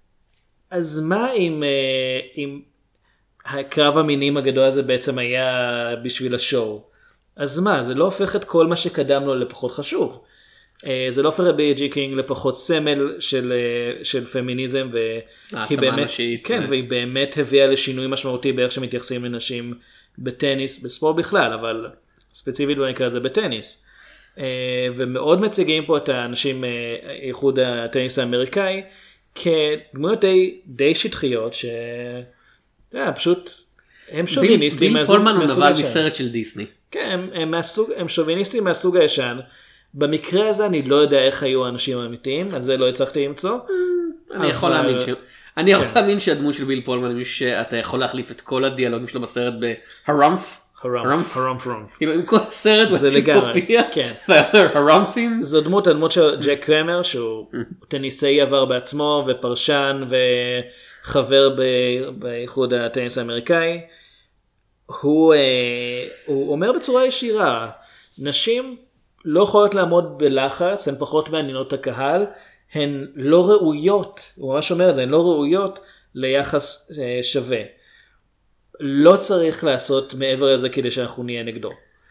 אז מה אם הקרב המינים הגדול הזה בעצם היה בשביל השואו? אז מה, זה לא הופך את כל מה שקדם לו לפחות חשוב. זה לא הופך את B.G. קינג לפחות סמל של פמיניזם, והיא באמת, כן, והיא באמת הביאה לשינוי משמעותי באיך שמתייחסים לנשים בטניס, בספורט בכלל, אבל ספציפית במקרה זה בטניס. ומאוד מציגים פה את האנשים, איחוד הטניס האמריקאי, כדמויות די שטחיות, פשוט הם שוביניסטים. ביל פולמן הוא נבל מסרט של דיסני. כן, הם שוביניסטים מהסוג הישן. במקרה הזה אני לא יודע איך היו האנשים האמיתיים, על זה לא הצלחתי למצוא. אני יכול להאמין שהדמות של ביל פולמן, שאתה יכול להחליף את כל הדיאלוגים שלו בסרט בהרמף. כאילו עם כל הסרט מופיע, הרמפים. זו הדמות של ג'ק קרמר, שהוא טניסאי עבר בעצמו ופרשן וחבר באיחוד הטניס האמריקאי. הוא אומר בצורה ישירה, נשים לא יכולות לעמוד בלחץ, הן פחות מעניינות הקהל, הן לא ראויות, הוא ממש אומר את זה, הן לא ראויות ליחס שווה. לא צריך לעשות מעבר לזה כדי שאנחנו נהיה נגדו.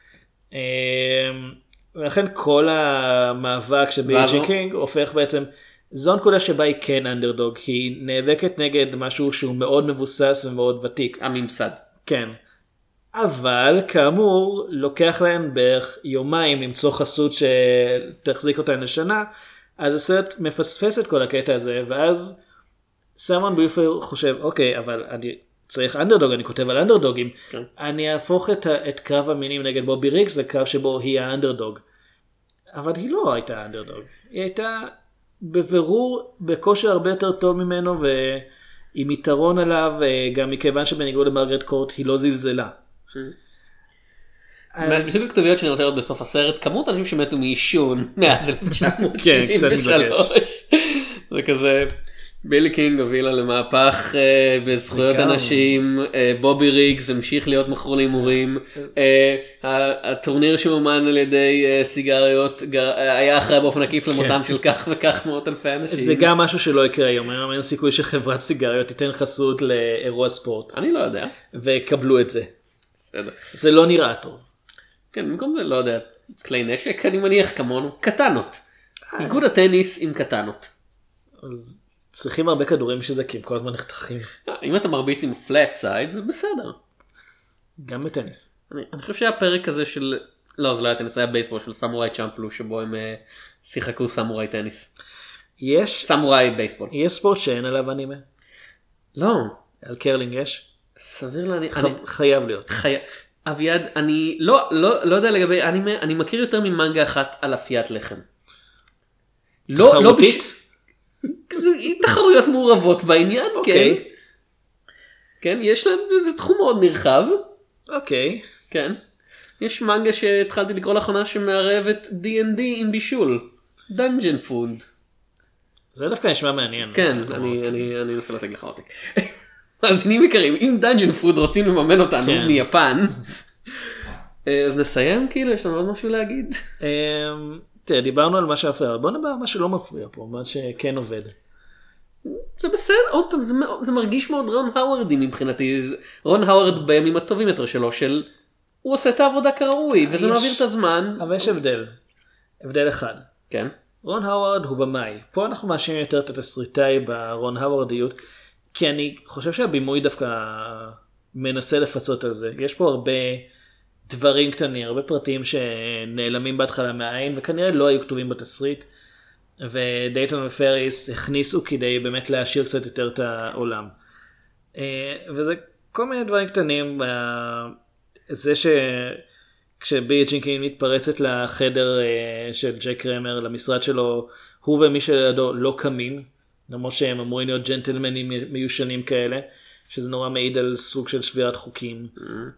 ולכן כל המאבק של B.G. קינג הופך בעצם, זו הנקודה שבה היא כן אנדרדוג, היא נאבקת נגד משהו שהוא מאוד מבוסס ומאוד ותיק. הממסד. כן. אבל כאמור לוקח להם בערך יומיים למצוא חסות שתחזיק אותן לשנה, אז הסרט מפספס את כל הקטע הזה, ואז סיימון ביופר חושב, אוקיי, אבל אני צריך אנדרדוג, אני כותב על אנדרדוגים, כן. אני אהפוך את קרב המינים נגד בובי ריגס לקרב שבו היא האנדרדוג. אבל היא לא הייתה אנדרדוג, היא הייתה בבירור בכושר הרבה יותר טוב ממנו, ועם יתרון עליו, גם מכיוון שבניגוד למרגרט קורט היא לא זלזלה. מסוג הכתוביות שאני רוצה לראות בסוף הסרט, כמות אנשים שמתו מעישון מאז 1973. זה כזה, בילי קינג הובילה למהפך בזכויות אנשים, בובי ריגס המשיך להיות מכור להימורים, הטורניר שמומן על ידי סיגריות היה אחראי באופן עקיף למותם של כך וכך מאות אלפי אנשים. זה גם משהו שלא יקרה היום, אין סיכוי שחברת סיגריות תיתן חסות לאירוע ספורט. אני לא יודע. וקבלו את זה. זה לא נראה טוב. כן, במקום זה לא יודע, כלי נשק אני מניח כמונו, קטנות. איגוד הטניס עם קטנות. אז צריכים הרבה כדורים שזה כי הם כל הזמן נחתכים. אם אתה מרביץ עם פלט סייד זה בסדר. גם בטניס. אני חושב שהיה פרק כזה של, לא זה לא היה טניס, זה היה בייסבול של סמוראי צ'אמפלו שבו הם שיחקו סמוראי טניס. סמוראי בייסבול. יש ספורט שאין עליו אנימה? לא. על קרלינג יש? סביר להניח. חייב להיות. אביעד, אני לא יודע לגבי אנימה, אני מכיר יותר ממנגה אחת על אפיית לחם. תחרותית? תחרויות מעורבות בעניין, כן. כן, יש להם, זה תחום מאוד נרחב. אוקיי. כן. יש מנגה שהתחלתי לקרוא לאחרונה שמערבת D&D עם בישול. Dungeon Food. זה דווקא נשמע מעניין. כן, אני אנסה להשיג לך עותק. אז אני מכירים, אם דאנג'ן פוד רוצים לממן אותנו מיפן, אז נסיים כאילו, יש לנו עוד משהו להגיד. תראה, דיברנו על מה שהפריע, בוא נדבר על מה שלא מפריע פה, מה שכן עובד. זה בסדר, עוד פעם, זה מרגיש מאוד רון האוורדי מבחינתי, רון האוורד בימים הטובים יותר שלו, הוא עושה את העבודה כראוי, וזה מעביר את הזמן. אבל יש הבדל אחד. כן. רון האוורד הוא במאי, פה אנחנו מאשימים יותר את התסריטאי ברון האוורדיות, כי אני חושב שהבימוי דווקא מנסה לפצות על זה. יש פה הרבה דברים קטנים, הרבה פרטים שנעלמים בהתחלה מהעין, וכנראה לא היו כתובים בתסריט. ודייטון ופריס הכניסו כדי באמת להשאיר קצת יותר את העולם. וזה כל מיני דברים קטנים. זה כשבי.ג'י קינג מתפרצת לחדר של ג'ק קרמר, למשרד שלו, הוא ומי שלידו לא קמים. למרות שהם אמורים להיות ג'נטלמנים מיושנים כאלה, שזה נורא מעיד על סוג של שבירת חוקים.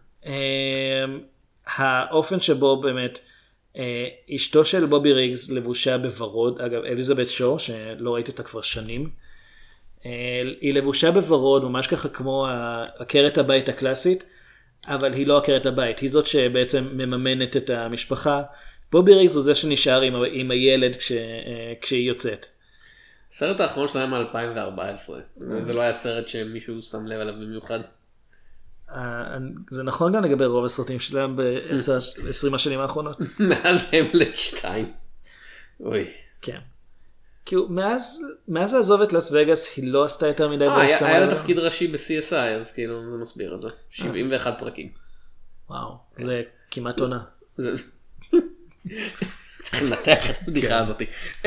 האופן שבו באמת, אשתו של בובי ריגס לבושה בוורוד, אגב אליזבת שו, שלא ראיתי אותה כבר שנים, היא לבושה בוורוד, ממש ככה כמו עקרת הבית הקלאסית, אבל היא לא עקרת הבית, היא זאת שבעצם מממנת את המשפחה. בובי ריגס הוא זה שנשאר עם הילד כשהיא יוצאת. הסרט האחרון שלהם מ-2014, זה לא היה סרט שמישהו שם לב עליו במיוחד. זה נכון גם לגבי רוב הסרטים שלהם ב-20 השנים האחרונות. מאז המלט 2. אוי. כן. כאילו, מאז לעזוב את לס וגאס, היא לא עשתה יותר מדי בלס. היה לה תפקיד ראשי ב-CSI, אז כאילו, זה מסביר את זה. 71 פרקים. וואו, זה כמעט עונה. צריך לנתח את הבדיחה הזאת.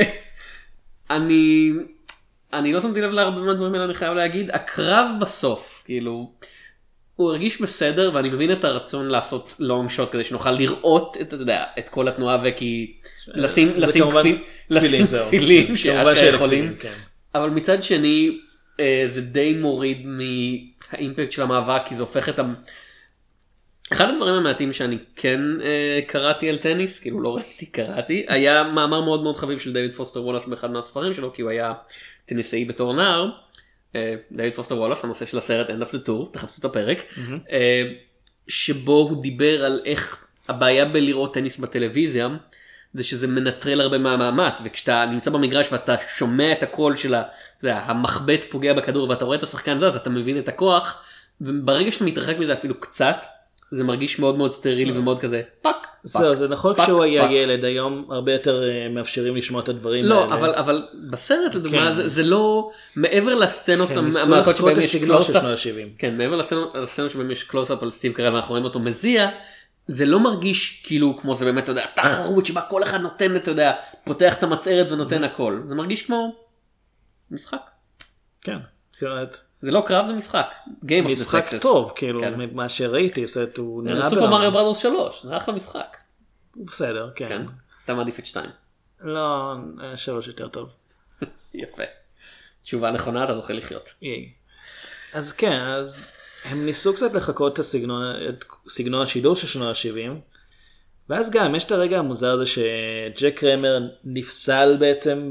אני לא שמתי לב להרבה מהדברים האלה, אני חייב להגיד, הקרב בסוף, כאילו, הוא הרגיש בסדר, ואני מבין את הרצון לעשות לונג שוט, כדי שנוכל לראות את כל התנועה, וכי לשים תפילים שאשכרה יכולים, אבל מצד שני, זה די מוריד מהאימפקט של המאבק, כי זה הופך את אחד הדברים המעטים שאני כן קראתי על טניס, כאילו לא ראיתי, קראתי, היה מאמר מאוד מאוד חביב של דיוויד פוסטר וולאס באחד מהספרים שלו, כי הוא היה טניסאי בתור נער. דיוויד פוסטר וולאס, הנושא של הסרט End of the Tour, תחפשו את הפרק, שבו הוא דיבר על איך הבעיה בלראות טניס בטלוויזיה, זה שזה מנטרל הרבה מהמאמץ, וכשאתה נמצא במגרש ואתה שומע את הקול של המחבט פוגע בכדור, ואתה רואה את השחקן זז, אתה מבין את הכוח, וברגע שאתה מתרחק מזה אפילו קצת, זה מרגיש מאוד מאוד סטרילי ומאוד כזה פאק. זהו, זה נכון כשהוא היה ילד, היום הרבה יותר מאפשרים לשמוע את הדברים האלה. לא, אבל בסרט לדוגמה זה לא, מעבר לסצנות המעטות שבהם יש קלוסאפ, כן, מעבר לסצנות שבהם יש קלוסאפ על סטיב קרל ואנחנו רואים אותו מזיע, זה לא מרגיש כאילו כמו זה באמת, אתה יודע, תחרות שבה כל אחד נותן, אתה יודע, פותח את המצערת ונותן הכל. זה מרגיש כמו משחק. כן, כמעט. זה לא קרב, זה משחק. משחק טוב, כאילו, מה שראיתי, הוא נראה סופר מריו ברדורס 3, זה אחלה משחק. בסדר, כן. אתה מעדיף את 2. לא, 3 יותר טוב. יפה. תשובה נכונה, אתה זוכה לחיות. אז כן, אז הם ניסו קצת לחכות את סגנון השידור של שנות ה-70, ואז גם יש את הרגע המוזר הזה שג'ק קרמר נפסל בעצם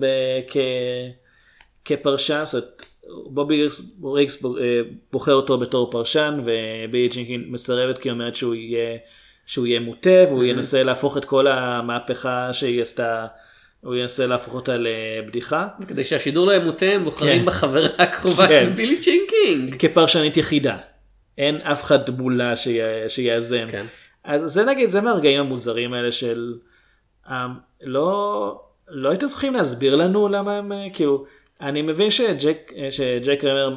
כפרשן, זאת אומרת, בובי ריגס בוחר אותו בתור פרשן, ובילי ג'ינקין מסרבת כי היא אומרת שהוא יהיה מוטה, והוא ינסה להפוך את כל המהפכה שהיא עשתה, הוא ינסה להפוך אותה לבדיחה. וכדי שהשידור לא יהיה מוטה, הם בוחרים בחברה הקרובה של בילי ג'ינקין. כפרשנית יחידה. אין אף אחד מולה שיאזן. אז זה נגיד, זה מהרגעים המוזרים האלה של, לא הייתם צריכים להסביר לנו למה הם, כאילו, אני מבין שג'ק קרמר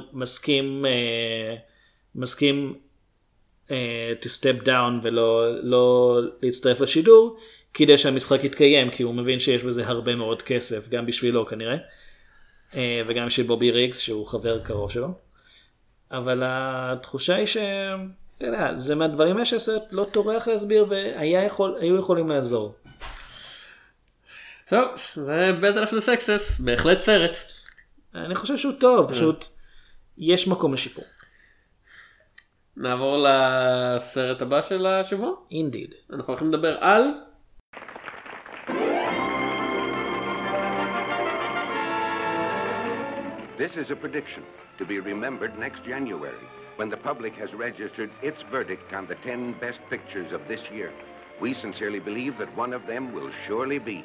מסכים to step down ולא להצטרף לשידור, כדי שהמשחק יתקיים, כי הוא מבין שיש בזה הרבה מאוד כסף, גם בשבילו כנראה, וגם בשביל בובי ריגס, שהוא חבר קרוב שלו. אבל התחושה היא אתה יודע, זה מהדברים האלה שהסרט לא טורח להסביר, והיו יכולים לעזור. טוב, זה Battle of the Sexes, בהחלט סרט. אני חושב שהוא טוב, פשוט יש מקום לשיפור. נעבור לסרט הבא של השבוע? Indeed. אנחנו הולכים לדבר על... This is a prediction to be remembered next January, when the public has registered its verdict on the 10 best pictures of this year. We sincerely believe that one of them will surely be.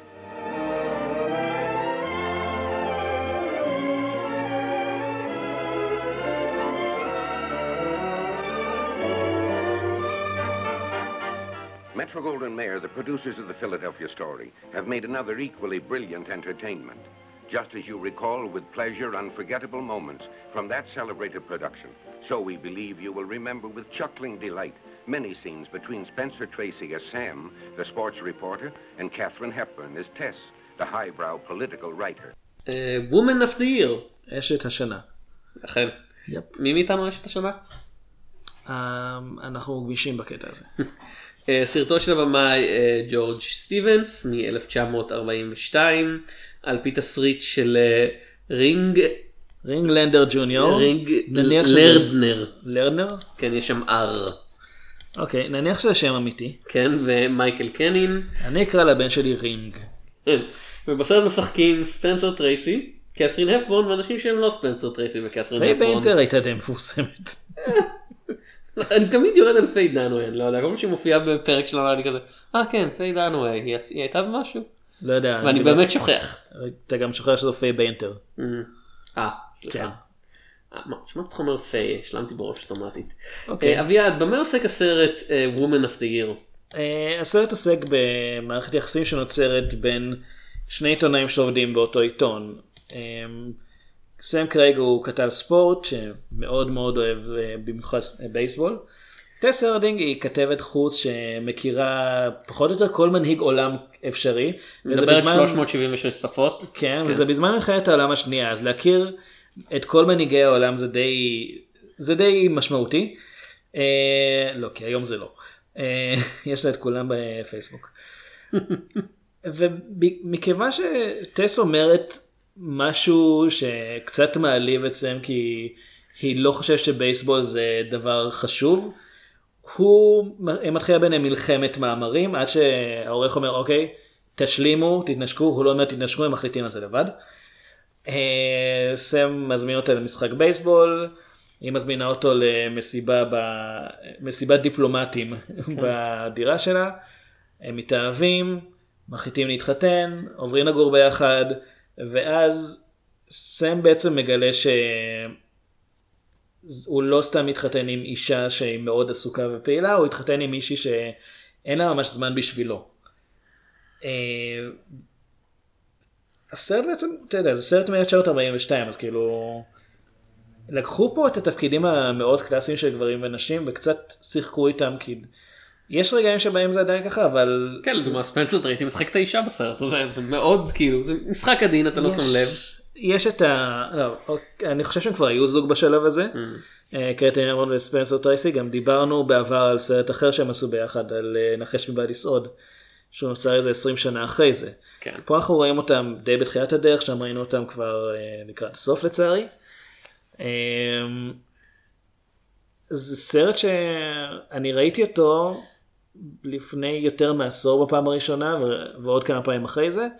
Metro-Goldwyn-Mayer, the producers of the Philadelphia Story, have made another equally brilliant entertainment. Just as you recall with pleasure unforgettable moments from that celebrated production, so we believe you will remember with chuckling delight many scenes between Spencer Tracy as Sam, the sports reporter, and Katharine Hepburn as Tess, the highbrow political writer. Woman of the Year. אשת השנה. אכן. מי מאיתנו אשת השנה? אנחנו גמישים בקטע הזה. סרטו של הבמאי ג'ורג' סטיבנס מ-1942, על פי תסריט של רינגלנדר ג'וניור. לרדנר. כן, יש שם R. אוקיי, נניח שזה שם אמיתי. כן, ומייקל קנין. אני אקרא לבן שלי רינג. ובסרט משחקים ספנסר טרייסי, קת'רין הפבורן, ואנשים שהם לא ספנסר טרייסי וקת'רין הפבורן. פיי ביינטר הייתה די מפורסמת. אני תמיד יורד על פיי דנווי, אני לא יודע, כל מה שמופיע בפרק שלנו אני כזה, כן, פיי דנווי, היא הייתה במשהו? לא יודע. ואני באמת שוכח. אתה גם שוכח שזו פיי ביינטר. סליחה. שמע אותך אומר פיי, השלמתי בראש אוטומטית. אביעד, במה עוסק הסרט Woman of the Year? הסרט עוסק במערכת יחסים שנוצרת בין שני עיתונאים שעובדים באותו עיתון. סם קרייג הוא כתב ספורט שמאוד מאוד אוהב במיוחד בייסבול. טס הרדינג היא כתבת חוץ שמכירה פחות או יותר כל מנהיג עולם אפשרי. מדברת 376 שפות. כן, וזה בזמן מלחמת העולם השנייה, אז להכיר את כל מנהיגי העולם זה די משמעותי. לא, כי היום זה לא. יש לה את כולם בפייסבוק. ומכיוון שטס אומרת משהו שקצת מעליב אצלם, כי היא לא חושבת שבייסבול זה דבר חשוב, הם מתחילה ביניהם מלחמת מאמרים, עד שהעורך אומר, אוקיי, תשלימו, תתנשקו, הוא לא אומר תתנשקו, הם מחליטים על זה לבד. סם מזמין אותה למשחק בייסבול, היא מזמינה אותו למסיבת דיפלומטים בדירה שלה, הם מתאהבים, מחליטים להתחתן, עוברים לגור ביחד, ואז סם בעצם מגלה שהוא לא סתם מתחתן עם אישה שהיא מאוד עסוקה ופעילה, הוא התחתן עם מישהי שאין לה ממש זמן בשבילו. הסרט בעצם, אתה יודע, זה סרט מ-1942, אז כאילו לקחו פה את התפקידים המאוד קלאסיים של גברים ונשים וקצת שיחקו איתם, כי יש רגעים שבהם זה עדיין ככה, אבל... כן, לדוגמה ספנסר טרייסי משחק את האישה בסרט, זה מאוד כאילו, זה משחק עדין, אתה לא שם לב. יש את לא, אני חושב שהם כבר היו זוג בשלב הזה, קרטי הרון וספנסר טרייסי, גם דיברנו בעבר על סרט אחר שהם עשו ביחד, על נחש מבא לסעוד, שהוא נוצר איזה 20 שנה אחרי זה. כן. פה אנחנו רואים אותם די בתחילת הדרך, שם ראינו אותם כבר לקראת הסוף לצערי. זה סרט שאני ראיתי אותו לפני יותר מעשור בפעם הראשונה, ועוד כמה פעמים אחרי זה,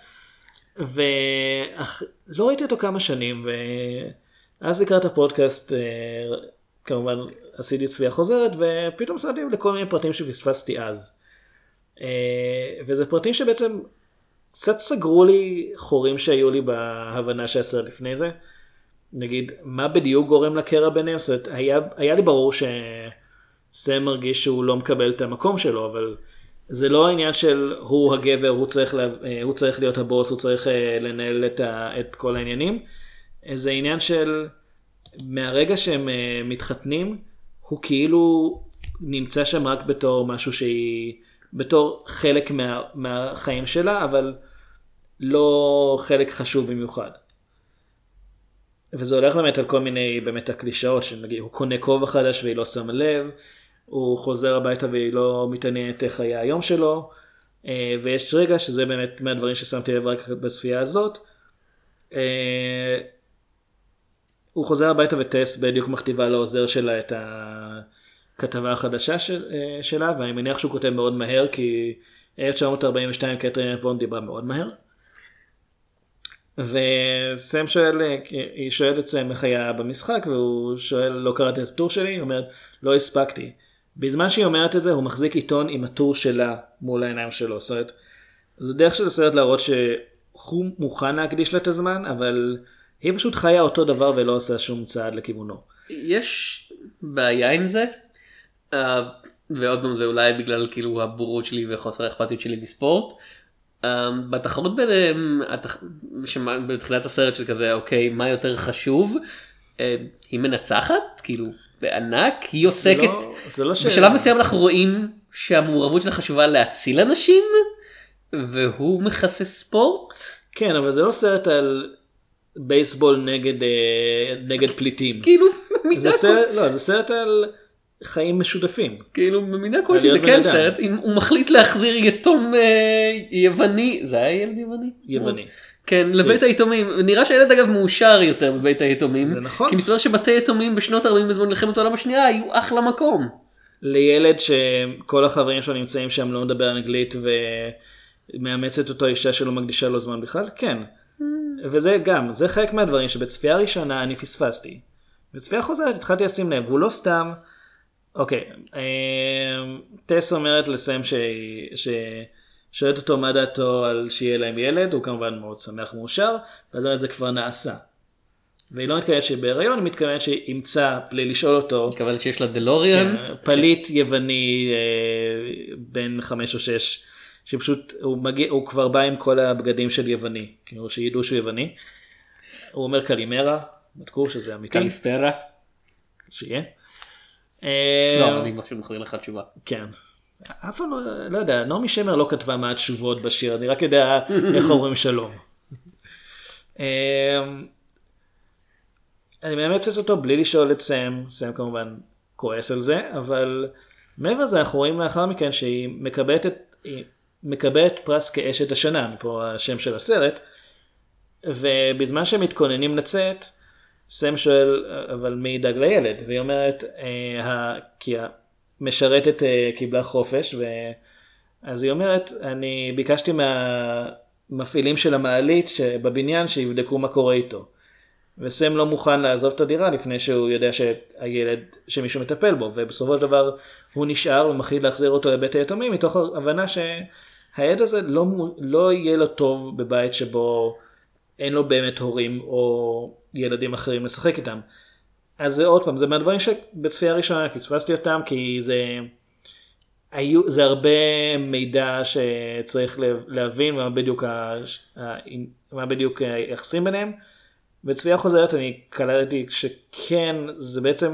ולא ראיתי אותו כמה שנים, ואז לקראת הפודקאסט כמובן עשיתי צפייה חוזרת, ופתאום שמתי לכל מיני פרטים שפספסתי אז. וזה פרטים שבעצם קצת סגרו לי חורים שהיו לי בהבנה שהסרט לפני זה. נגיד, מה בדיוק גורם לקרע ביניהם? זאת אומרת, היה לי ברור שסם מרגיש שהוא לא מקבל את המקום שלו, אבל זה לא העניין של הוא הגבר, הוא צריך להיות הבוס, הוא צריך לנהל את כל העניינים. זה עניין של מהרגע שהם מתחתנים, הוא כאילו נמצא שם רק בתור משהו שהיא, בתור חלק מהחיים שלה, אבל לא חלק חשוב במיוחד. וזה הולך באמת על כל מיני באמת הקלישאות, שנגיד הוא קונה כובע חדש והיא לא שמה לב, הוא חוזר הביתה והיא לא מתעניינת איך היה היום שלו, ויש רגע שזה באמת מהדברים ששמתי לב רק בצפייה הזאת, הוא חוזר הביתה וטס בדיוק מכתיבה לעוזר שלה את הכתבה החדשה שלה, ואני מניח שהוא כותב מאוד מהר, כי 1942 קתרין הפון דיברה מאוד מהר. וסם שואל, היא שואלת את סם איך היה במשחק, והוא שואל, לא קראתי את הטור שלי? היא אומרת, לא הספקתי. בזמן שהיא אומרת את זה, הוא מחזיק עיתון עם הטור שלה מול העיניים שלו. זאת אומרת, זה דרך של הסרט להראות שהוא מוכן להקדיש לה את הזמן, אבל היא פשוט חיה אותו דבר ולא עושה שום צעד לכיוונו. יש בעיה עם זה, ועוד פעם זה אולי בגלל כאילו הבורות שלי וחוסר האכפתיות שלי בספורט. בתחרות ביניהם, בתחילת הסרט של כזה, אוקיי, מה יותר חשוב? היא מנצחת, כאילו, בענק, היא עוסקת, בשלב מסוים אנחנו רואים שהמעורבות שלה חשובה להציל אנשים, והוא מכסה ספורט. כן, אבל זה לא סרט על בייסבול נגד פליטים. כאילו, זה סרט על חיים משותפים. כאילו, במידה כלשהי זה כן סרט, אם הוא מחליט להחזיר יתום יווני, זה היה ילד יווני? יווני. כן, לבית היתומים. נראה שהילד אגב מאושר יותר בבית היתומים. זה נכון. כי מסתבר שבתי יתומים בשנות ה-40 בזמן מלחמת העולם השנייה היו אחלה מקום. לילד שכל החברים שלו נמצאים שם, לא מדבר אנגלית ומאמצת אותו אישה שלא מקדישה לו זמן בכלל, כן. וזה גם, זה חלק מהדברים שבצפייה ראשונה אני פספסתי. בצפייה חוזרת התחלתי לשים לב, הוא לא סתם, אוקיי, טס אומרת לסם ששואלת אותו מה דעתו על שיהיה להם ילד, הוא כמובן מאוד שמח מאושר, ואז זה כבר נעשה. והיא לא מתכוונת שבהיריון, היא מתכוונת שימצא בלי לשאול אותו. מתכוונת שיש לה דלוריאן. פליט יווני בן 5 או 6, שפשוט הוא כבר בא עם כל הבגדים של יווני, כאילו שידעו שהוא יווני. הוא אומר קלימרה, בדקו שזה אמיתי. קליספרה. שיהיה. לא, אני משהו מחזיר לך תשובה. כן. אף פעם לא יודע, נעמי שמר לא כתבה מה התשובות בשיר, אני רק יודע איך אומרים שלום. אני מאמצת אותו בלי לשאול את סם, סם כמובן כועס על זה, אבל מעבר לזה אנחנו רואים לאחר מכן שהיא מקבלת פרס כאשת השנה, מפה השם של הסרט, ובזמן שהם מתכוננים לצאת, סם שואל, אבל מי ידאג לילד? והיא אומרת, כי המשרתת קיבלה חופש, אז היא אומרת, אני ביקשתי מהמפעילים של המעלית בבניין שיבדקו מה קורה איתו. וסם לא מוכן לעזוב את הדירה לפני שהוא יודע שמישהו מטפל בו, ובסופו של דבר הוא נשאר ומחליט להחזיר אותו לבית היתומים, מתוך הבנה שהילד הזה לא יהיה לו טוב בבית שבו אין לו באמת הורים או ילדים אחרים לשחק איתם. אז זה עוד פעם, זה מהדברים שבצפייה ראשונה פספסתי אותם, כי זה הרבה מידע שצריך להבין מה בדיוק היחסים ביניהם. בצפייה חוזרת אני קלטתי שכן, זה בעצם,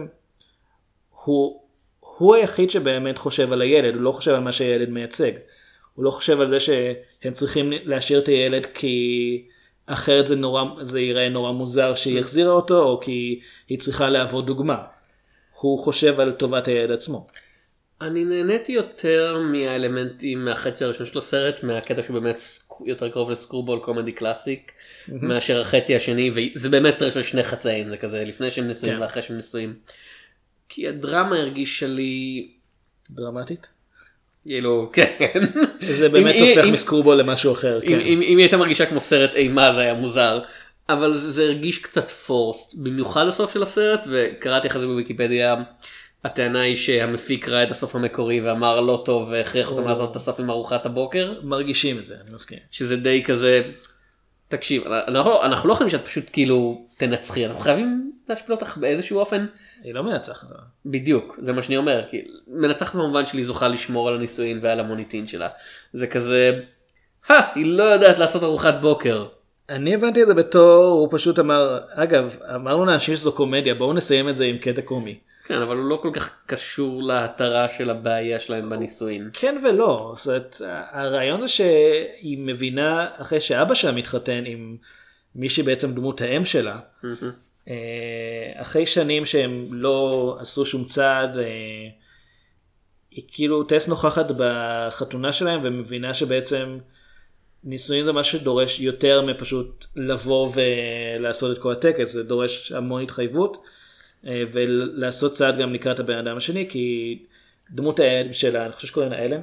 הוא היחיד שבאמת חושב על הילד, הוא לא חושב על מה שהילד מייצג. הוא לא חושב על זה שהם צריכים להשאיר את הילד כי אחרת זה ייראה נורא מוזר שהיא החזירה אותו, או כי היא צריכה לעבוד דוגמה. הוא חושב על טובת הילד עצמו. אני נהניתי יותר מהאלמנטים מהחצי הראשון של הסרט, מהקטע שהוא באמת יותר קרוב לסקרובול קומדי קלאסיק, מאשר החצי השני, וזה באמת סרט של שני חצאים, זה כזה לפני שהם נשואים ואחרי שהם נשואים. כי הדרמה הרגיש שלי... דרמטית? כאילו, כן. זה באמת הופך מסקרובול למשהו אחר. אם היא הייתה מרגישה כמו סרט אימה זה היה מוזר, אבל זה הרגיש קצת פורסט, במיוחד לסוף של הסרט, וקראתי אחרי זה בוויקיפדיה, הטענה היא שהמפיק ראה את הסוף המקורי ואמר לא טוב והכריח אותם לעשות את הסוף עם ארוחת הבוקר. מרגישים את זה, אני מסכים. שזה די כזה, תקשיב, אנחנו לא יכולים שאת פשוט כאילו תנצחי, אנחנו חייבים להשפיל אותך באיזשהו אופן. היא לא מנצחת. בדיוק, זה מה שאני אומר, כי מנצחת במובן שלי זוכה לשמור על הנישואין ועל המוניטין שלה. זה כזה, היא לא יודעת לעשות ארוחת בוקר. אני הבנתי את זה בתור, הוא פשוט אמר, אגב, אמרנו לאנשים שזו קומדיה, בואו נסיים את זה עם קטע קומי. כן, אבל הוא לא כל כך קשור להתרה של הבעיה שלהם בנישואין. כן ולא, זאת אומרת, הרעיון הוא שהיא מבינה, אחרי שאבא שלה מתחתן עם מישהי בעצם דמות האם שלה, אחרי שנים שהם לא עשו שום צעד, היא כאילו טס נוכחת בחתונה שלהם, ומבינה שבעצם נישואין זה משהו שדורש יותר מפשוט לבוא ולעשות את כל הטקס, זה דורש המון התחייבות, ולעשות צעד גם לקראת הבן אדם השני, כי דמות האם שלה, אני חושב שקוראים לה אלן,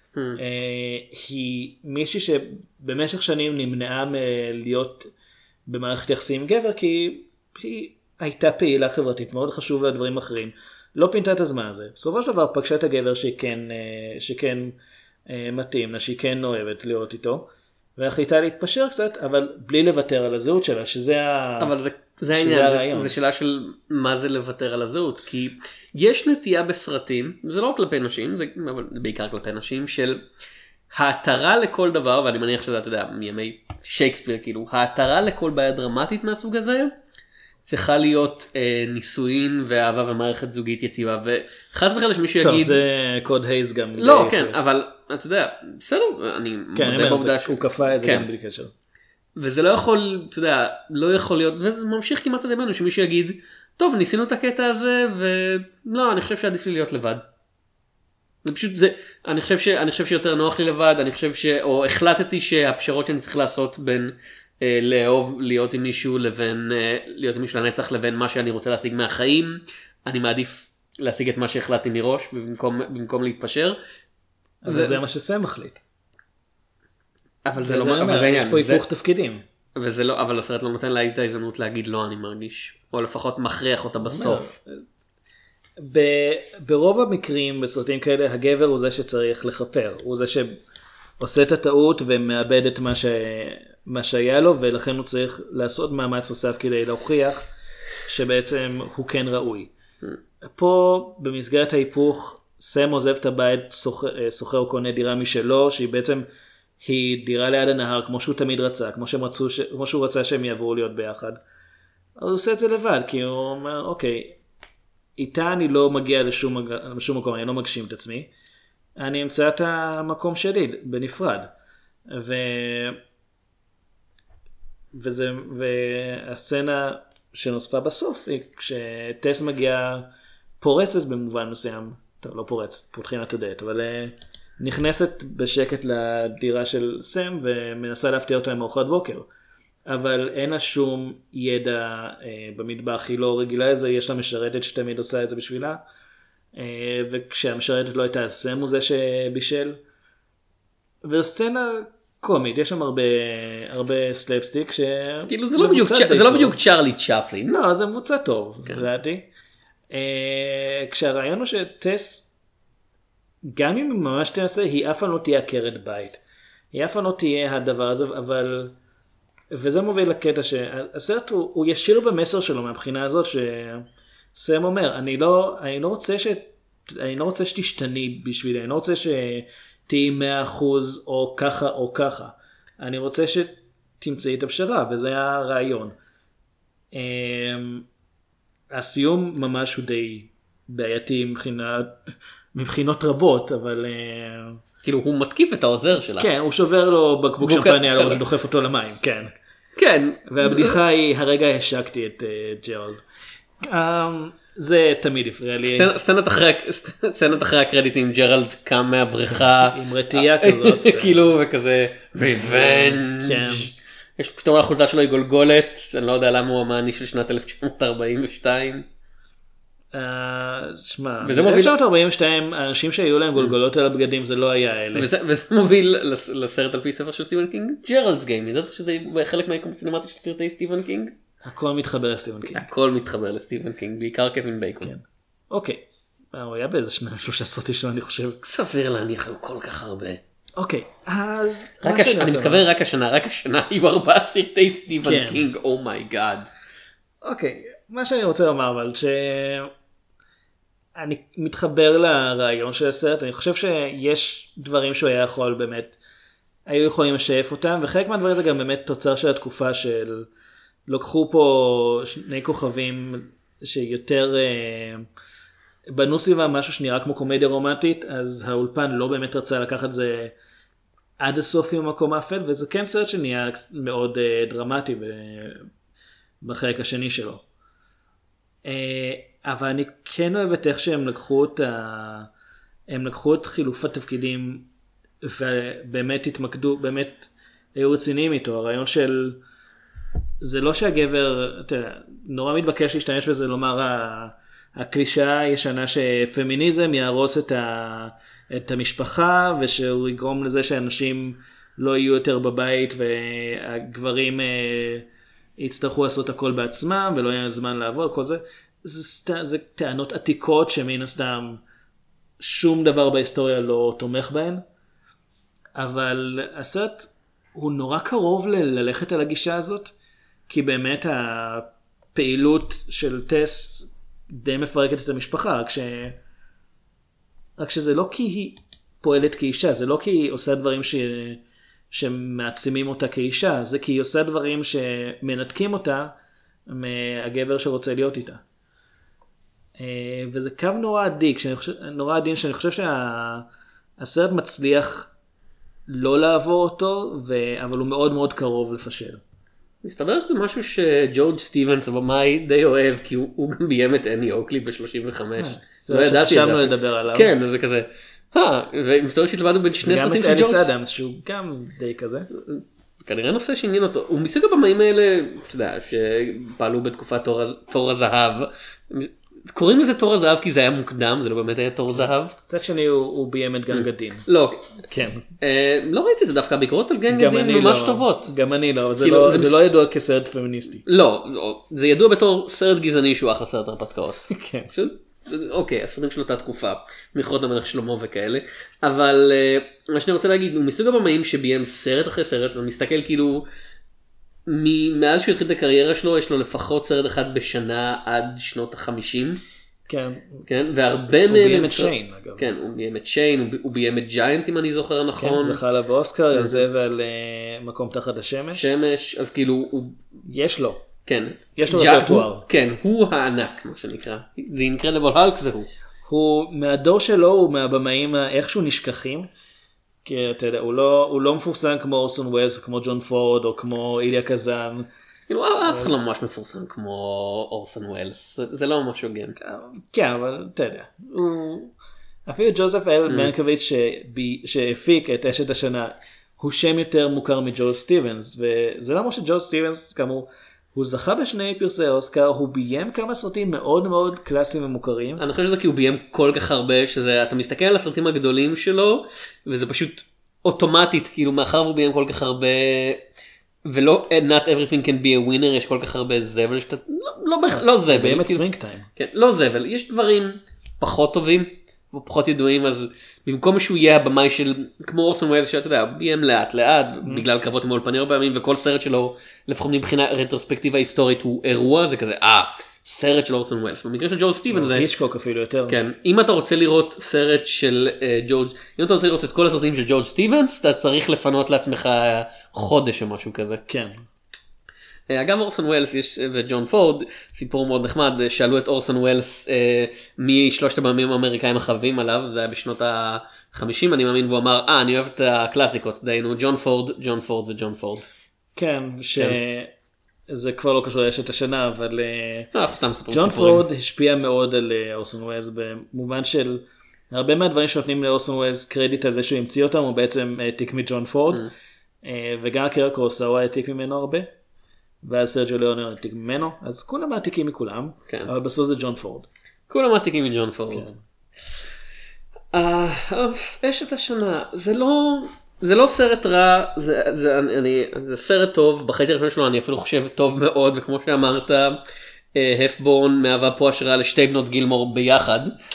היא מישהי שבמשך שנים נמנעה מלהיות במערכת יחסים עם גבר, כי היא הייתה פעילה חברתית, מאוד חשוב לה דברים אחרים, לא פינתה את הזמן הזה. בסופו של דבר פגשה את הגבר שכן מתאים לה, שהיא כן אוהבת לראות איתו, והחליטה להתפשר קצת, אבל בלי לוותר על הזהות שלה, שזה אבל זה העניין, זה שאלה של מה זה לוותר על הזהות, כי יש נטייה בסרטים, זה לא רק כלפי נשים, זה בעיקר כלפי נשים, של ההתרה לכל דבר, ואני מניח שזה, אתה יודע, מימי שייקספיר, כאילו, ההתרה לכל בעיה דרמטית מהסוג הזה, צריכה להיות נישואין ואהבה ומערכת זוגית יציבה, וחס וחלילה שמישהו יגיד... טוב, זה קוד הייז גם. לא, כן, אבל אתה יודע, בסדר, אני מודה בעובדה הוא כפה את זה גם בלי קשר. וזה לא יכול, אתה יודע, לא יכול להיות, וזה ממשיך כמעט עד ימינו, שמישהו יגיד, טוב, ניסינו את הקטע הזה, ולא, אני חושב שעדיף לי להיות לבד. זה פשוט, אני חושב שיותר נוח לי לבד, אני חושב או החלטתי שהפשרות שאני צריך לעשות בין לאהוב להיות עם מישהו לבין להיות עם מישהו לנצח לבין מה שאני רוצה להשיג מהחיים, אני מעדיף להשיג את מה שהחלטתי מראש במקום להתפשר. אבל זה מה שסם מחליט. אבל זה לא, אבל זה העניין. יש פה היפוך תפקידים. וזה לא, אבל הסרט לא נותן לה את ההזדמנות להגיד לא אני מרגיש, או לפחות מכריח אותה בסוף. ברוב המקרים בסרטים כאלה הגבר הוא זה שצריך לחפר, הוא זה שעושה את הטעות ומאבד את מה שהיה לו, ולכן הוא צריך לעשות מאמץ נוסף כדי להוכיח שבעצם הוא כן ראוי. פה במסגרת ההיפוך סם עוזב את הבית, סוחר קונה דירה משלו, שהיא בעצם, היא דירה ליד הנהר, כמו שהוא תמיד רצה, כמו שהוא רצה שהם יעברו להיות ביחד. אז הוא עושה את זה לבד, כי הוא אומר, אוקיי, איתה אני לא מגיע לשום מקום, אני לא מגשים את עצמי, אני אמצא את המקום שלי, בנפרד. והסצנה שנוספה בסוף, היא כשטס מגיעה פורצת במובן מסוים, טוב, לא פורצת, פותחים את הדעת, אבל נכנסת בשקט לדירה של סם, ומנסה להפתיע אותו עם ארוחת בוקר. אבל אין לה שום ידע במטבח, היא לא רגילה לזה, יש לה משרתת שתמיד עושה את זה בשבילה, וכשהמשרתת לא הייתה, סם הוא זה שבישל. וסצנה קומית, יש שם הרבה סלפסטיק, כאילו זה לא בדיוק צ'רלי צ'פלין. לא, זה מבוצע טוב, לדעתי. כשהרעיון הוא שטס, גם אם ממש תנסה, היא אף פעם לא תהיה עקרת בית. היא אף פעם לא תהיה הדבר הזה, אבל... וזה מוביל לקטע שהסרט הוא ישיר במסר שלו מהבחינה הזאת שסם אומר, אני לא רוצה שתשתני בשבילי, אני לא רוצה שתהי 100% או ככה או ככה. אני רוצה שתמצאי את הפשרה, וזה היה הרעיון. הסיום ממש הוא די בעייתי מבחינות רבות, אבל... כאילו הוא מתקיף את העוזר שלה. כן, הוא שובר לו בקבוק שמפניה, לא דוחף אותו למים, כן. כן. והבדיחה היא, הרגע השקתי את ג'רלד. זה תמיד הפריע לי. סצנת אחרי הקרדיטים, ג'רלד קם מהבריכה. עם רתיעה כזאת. כאילו וכזה, ריבנג'. יש פתאום החולצה שלו היא גולגולת, אני לא יודע למה הוא המעני של שנת 1942. שמע, ב-1942 האנשים שהיו להם גולגולות על הבגדים זה לא היה אלה. וזה מוביל לסרט על פי ספר של סטיבן קינג, ג'רלדס גיים. ידעת שזה חלק מהיקום הסינמטי של סרטי סטיבן קינג? הכל מתחבר לסטיבן קינג. הכל מתחבר לסטיבן קינג, בעיקר קווין בייקון. אוקיי, הוא היה באיזה 2-3 סרטים שלו אני חושב. סביר להניח היו כל כך הרבה. אוקיי, אז... אני מתכוון רק השנה היו 4 סרטי סטיבן קינג, אומייגאד. אוקיי, מה שאני רוצה לומר אבל אני מתחבר לרעיון של הסרט, אני חושב שיש דברים שהוא היה יכול באמת, היו יכולים לשאף אותם, וחלק מהדברים זה גם באמת תוצר של התקופה של, לוקחו פה 2 כוכבים שיותר בנו סביבה משהו שנראה כמו קומדיה רומנטית, אז האולפן לא באמת רצה לקחת זה עד הסוף עם המקום האפל, וזה כן סרט שנהיה מאוד דרמטי בחלק השני שלו. אבל אני כן אוהבת איך שהם לקחו את חילוף התפקידים ובאמת התמקדו, באמת היו רציניים איתו. הרעיון של זה לא שהגבר, אתה יודע, נורא מתבקש להשתמש בזה, לומר הקלישה הישנה שפמיניזם יהרוס את המשפחה ושהוא יגרום לזה שאנשים לא יהיו יותר בבית והגברים יצטרכו לעשות הכל בעצמם ולא יהיה זמן לעבוד, כל זה. זה טענות עתיקות שמן הסתם שום דבר בהיסטוריה לא תומך בהן, אבל הסרט הוא נורא קרוב ללכת על הגישה הזאת, כי באמת הפעילות של טס די מפרקת את המשפחה, רק שזה לא כי היא פועלת כאישה, זה לא כי היא עושה דברים שמעצימים אותה כאישה, זה כי היא עושה דברים שמנתקים אותה מהגבר שרוצה להיות איתה. וזה קו נורא עדין, שאני חושב שהסרט מצליח לא לעבור אותו, אבל הוא מאוד מאוד קרוב לפשל. מסתבר שזה משהו שג'ורג' סטיבנס הבמאי די אוהב, כי הוא גם ביים את אני אוקלי ב-35. לא ידעתי שחשבנו לדבר עליו. כן, זה כזה. ומסתבר שהתלבטנו בין 2 סרטים של ג'ורג'. גם את אליס אדמס, שהוא גם די כזה. כנראה נושא שעניין אותו. הוא מסוג הבמאים האלה, אתה יודע, שפעלו בתקופת תור הזהב. קוראים לזה תור הזהב כי זה היה מוקדם, זה לא באמת היה תור זהב. קצת שני הוא ביים את גן גדין. לא. כן. לא ראיתי זה דווקא ביקורות על גן גדין ממש טובות. גם אני לא, זה לא ידוע כסרט פמיניסטי. לא, זה ידוע בתור סרט גזעני שהוא אחלה סרט הרפתקאות. כן. אוקיי, הסרטים של אותה תקופה, מלחמת המלך שלמה וכאלה, אבל מה שאני רוצה להגיד, הוא מסוג הבמאים שביים סרט אחרי סרט, אז מסתכל כאילו, מאז שהוא התחיל את הקריירה שלו, יש לו לפחות סרט אחד בשנה עד שנות ה-50. כן. כן, והרבה הוא ביים את שיין, אגב. כן, הוא ביים את שיין, הוא ביים את ג'יינט, אם אני זוכר נכון. כן, זכה לה באוסקר, על זה ועל מקום תחת השמש. שמש, אז כאילו הוא... יש לו. כן. יש לו רפרטואר. כן, הוא הענק, מה שנקרא. זה אינקרדיבל הולק, זה הוא. הוא מהדור שלו, הוא מהבמאים איכשהו נשכחים. כי אתה יודע, הוא לא מפורסם כמו אורסון ווילס, כמו ג'ון פורד, או כמו איליה קזאן. כאילו, אף אחד לא ממש מפורסם כמו אורסון ווילס, זה לא ממש הוגן. כן, אבל אתה יודע, אפילו ג'וזף אל מנקוביץ' שהפיק את אשת השנה, הוא שם יותר מוכר מג'ול סטיבנס, וזה לא אומר שג'ול סטיבנס, כאמור, הוא זכה בשני פרסי אוסקר, הוא ביים כמה סרטים מאוד מאוד קלאסיים ומוכרים. אני חושב שזה כי הוא ביים כל כך הרבה, שזה, אתה מסתכל על הסרטים הגדולים שלו, וזה פשוט אוטומטית, כאילו מאחר הוא ביים כל כך הרבה... ולא not everything can be a winner, יש כל כך הרבה זבל שאתה לא זבל, באמת סווינג טיים. כן, לא זבל, יש דברים פחות טובים ופחות ידועים, אז במקום שהוא יהיה הבמאי של כמו אורסון ווילס שאתה יודע, ביים לאט לאט בגלל קרבות עם האולפנים הרבה פעמים, וכל סרט שלו לפחות מבחינה רטרוספקטיבה היסטורית הוא אירוע, זה כזה סרט של אורסון ווילס. במקרה של ג'ורג' סטיבנס זה היצ'קוק אפילו יותר. כן, אם אתה רוצה לראות סרט של ג'ורג', אם אתה רוצה לראות את כל הסרטים של ג'ורג' סטיבנס, אתה צריך לפנות לעצמך חודש או משהו כזה. כן. אגב אורסון ווילס וג'ון פורד, סיפור מאוד נחמד, שאלו את אורסון ווילס מי שלושת הבמאים האמריקאים החביבים עליו, זה היה בשנות ה-50 אני מאמין, והוא אמר, אני אוהב את הקלאסיקות, דיינו ג'ון פורד וג'ון פורד. כן, זה כבר לא קשור לאשת השנה, אבל סתם סיפורים. ג'ון פורד השפיע מאוד על אורסון ווילס, במובן של הרבה מהדברים שנותנים לאורסון ווילס קרדיט על זה שהוא המציא אותם, הוא בעצם העתיק מג'ון פורד, וגם אקירה קורוסאווה העתיק ממנו הרבה, ואז סרג'יו ליאונה העתיק ממנו, אז כולם מעתיקים מכולם, אבל בסוף זה ג'ון פורד. כולם מעתיקים מג'ון פורד. אשת השנה, זה לא סרט רע, זה סרט טוב, בחצי הראשון שלו אני אפילו חושב טוב מאוד, וכמו שאמרת, הפבורן מהווה פה השראה לשתי בנות גילמור ביחד.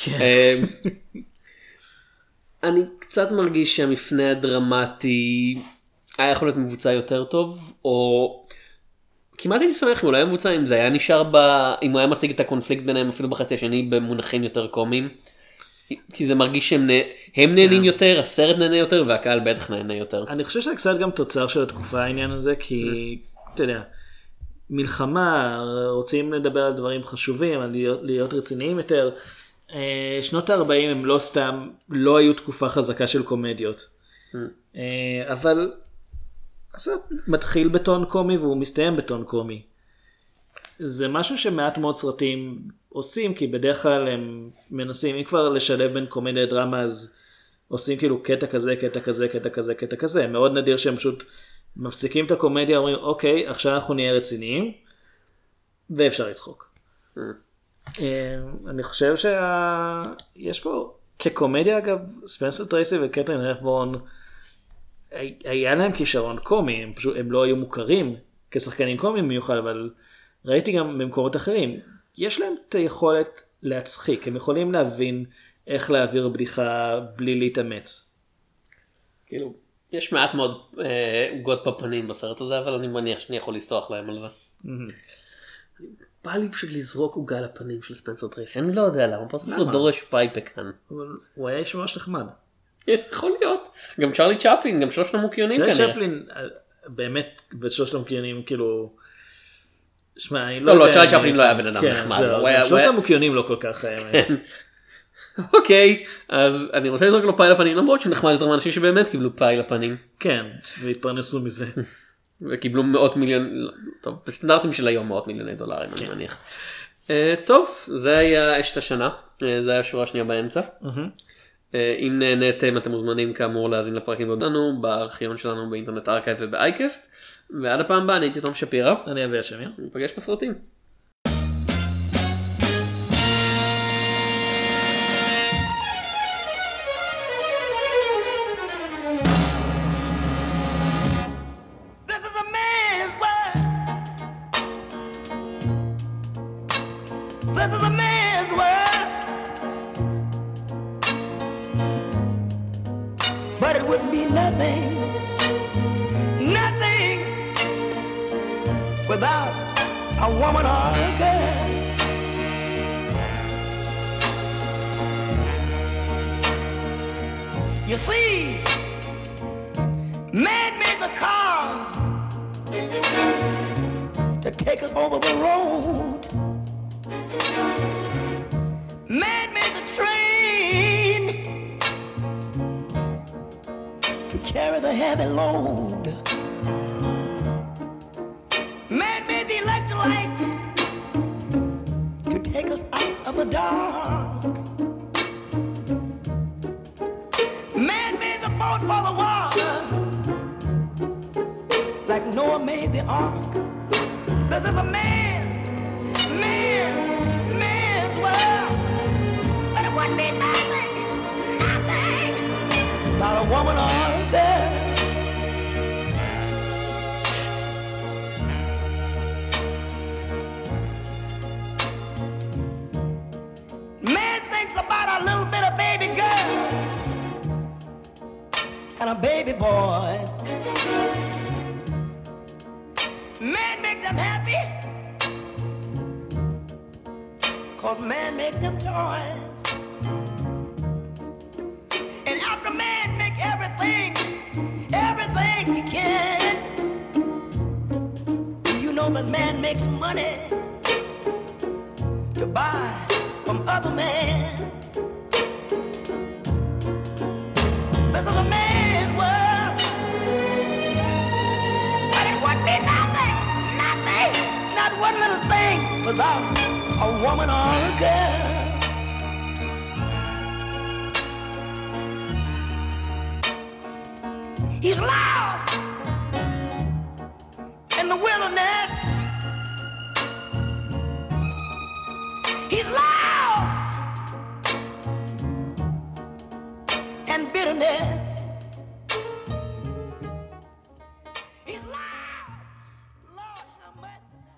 אני קצת מרגיש שהמפנה הדרמטי היה יכול להיות מבוצע יותר טוב, או כמעט הייתי שמח אם הוא לא היה מבוצע, אם זה היה נשאר, אם הוא היה מציג את הקונפליקט ביניהם אפילו בחצי השני במונחים יותר קומיים. כי זה מרגיש שהם נהנים יותר, הסרט נהנה יותר, והקהל בטח נהנה יותר. אני חושב שזה קצת גם תוצר של התקופה העניין הזה, כי אתה יודע, מלחמה, רוצים לדבר על דברים חשובים, על להיות רציניים יותר. שנות ה-40 הם לא סתם, לא היו תקופה חזקה של קומדיות. אבל הסרט מתחיל בטון קומי והוא מסתיים בטון קומי. זה משהו שמעט מאוד סרטים עושים, כי בדרך כלל הם מנסים, אם כבר לשלב בין קומדיה לדרמה, אז עושים כאילו קטע כזה, קטע כזה, קטע כזה, קטע כזה. מאוד נדיר שהם פשוט מפסיקים את הקומדיה, אומרים, אוקיי, עכשיו אנחנו נהיה רציניים, ואפשר לצחוק. אני חושב שיש פה, כקומדיה אגב, ספנסר טרייסי וקטרין הפבורן, היה להם כישרון קומי, הם לא היו מוכרים כשחקנים קומיים מיוחד, אבל ראיתי גם במקומות אחרים, יש להם את היכולת להצחיק, הם יכולים להבין איך להעביר בדיחה בלי להתאמץ. כאילו, יש מעט מאוד עוגות בפנים בסרט הזה, אבל אני מניח שאני יכול לסלוח להם על זה. בא לי פשוט לזרוק עוגה לפנים של ספנסר טרייסי, אני לא יודע למה, פשוט לא דורש פייפה כאן. אבל הוא היה איש ממש נחמד. יכול להיות, גם צ'רלי צ'פלין, גם שלושת המוקיונים כנראה. צ'רלי צ'פלין, באמת, בשלושת המוקיונים כאילו... שמע, אני לא יודע... לא, צ'רלי צ'פלין לא היה בן אדם נחמד. שלושת המוקיונים לא כל כך... אוקיי, אז אני רוצה לזרוק לו פאי לפנים, למרות שהוא נחמד יותר מאנשים שבאמת קיבלו פאי לפנים. כן, והתפרנסו מזה. וקיבלו מאות מיליון, טוב, בסטנדרטים של היום $100 מיליון, אני מניח. טוב, זה היה אשת השנה, זה היה השורה השנייה באמצע. אם נהניתם, אתם מוזמנים כאמור להאזין לפרקים אותנו בארכיון שלנו באינטרנט ארכייב ובאייקסט, ועד הפעם הבאה, אני הייתי תום שפירא. אני אביה שמיר. נפגש בסרטים. Without a woman or a girl, You see, man made the cars to take us over the road. Man made the train to carry the heavy load. Man made the electric light to take us out of the dark. Man made the boat for the water, like Noah made the ark. This is a man's world. But it wouldn't be nothing without a woman or a girl. Man thinks about a little bit of baby girls and a baby boys. Man make them happy, 'cause man make them toys. And after man make everything he can, you know that man makes money to buy from other men. This is a man's world, but it would be nothing, not one little thing without a woman or a girl. He's lost in the wilderness. He's lost in bitterness.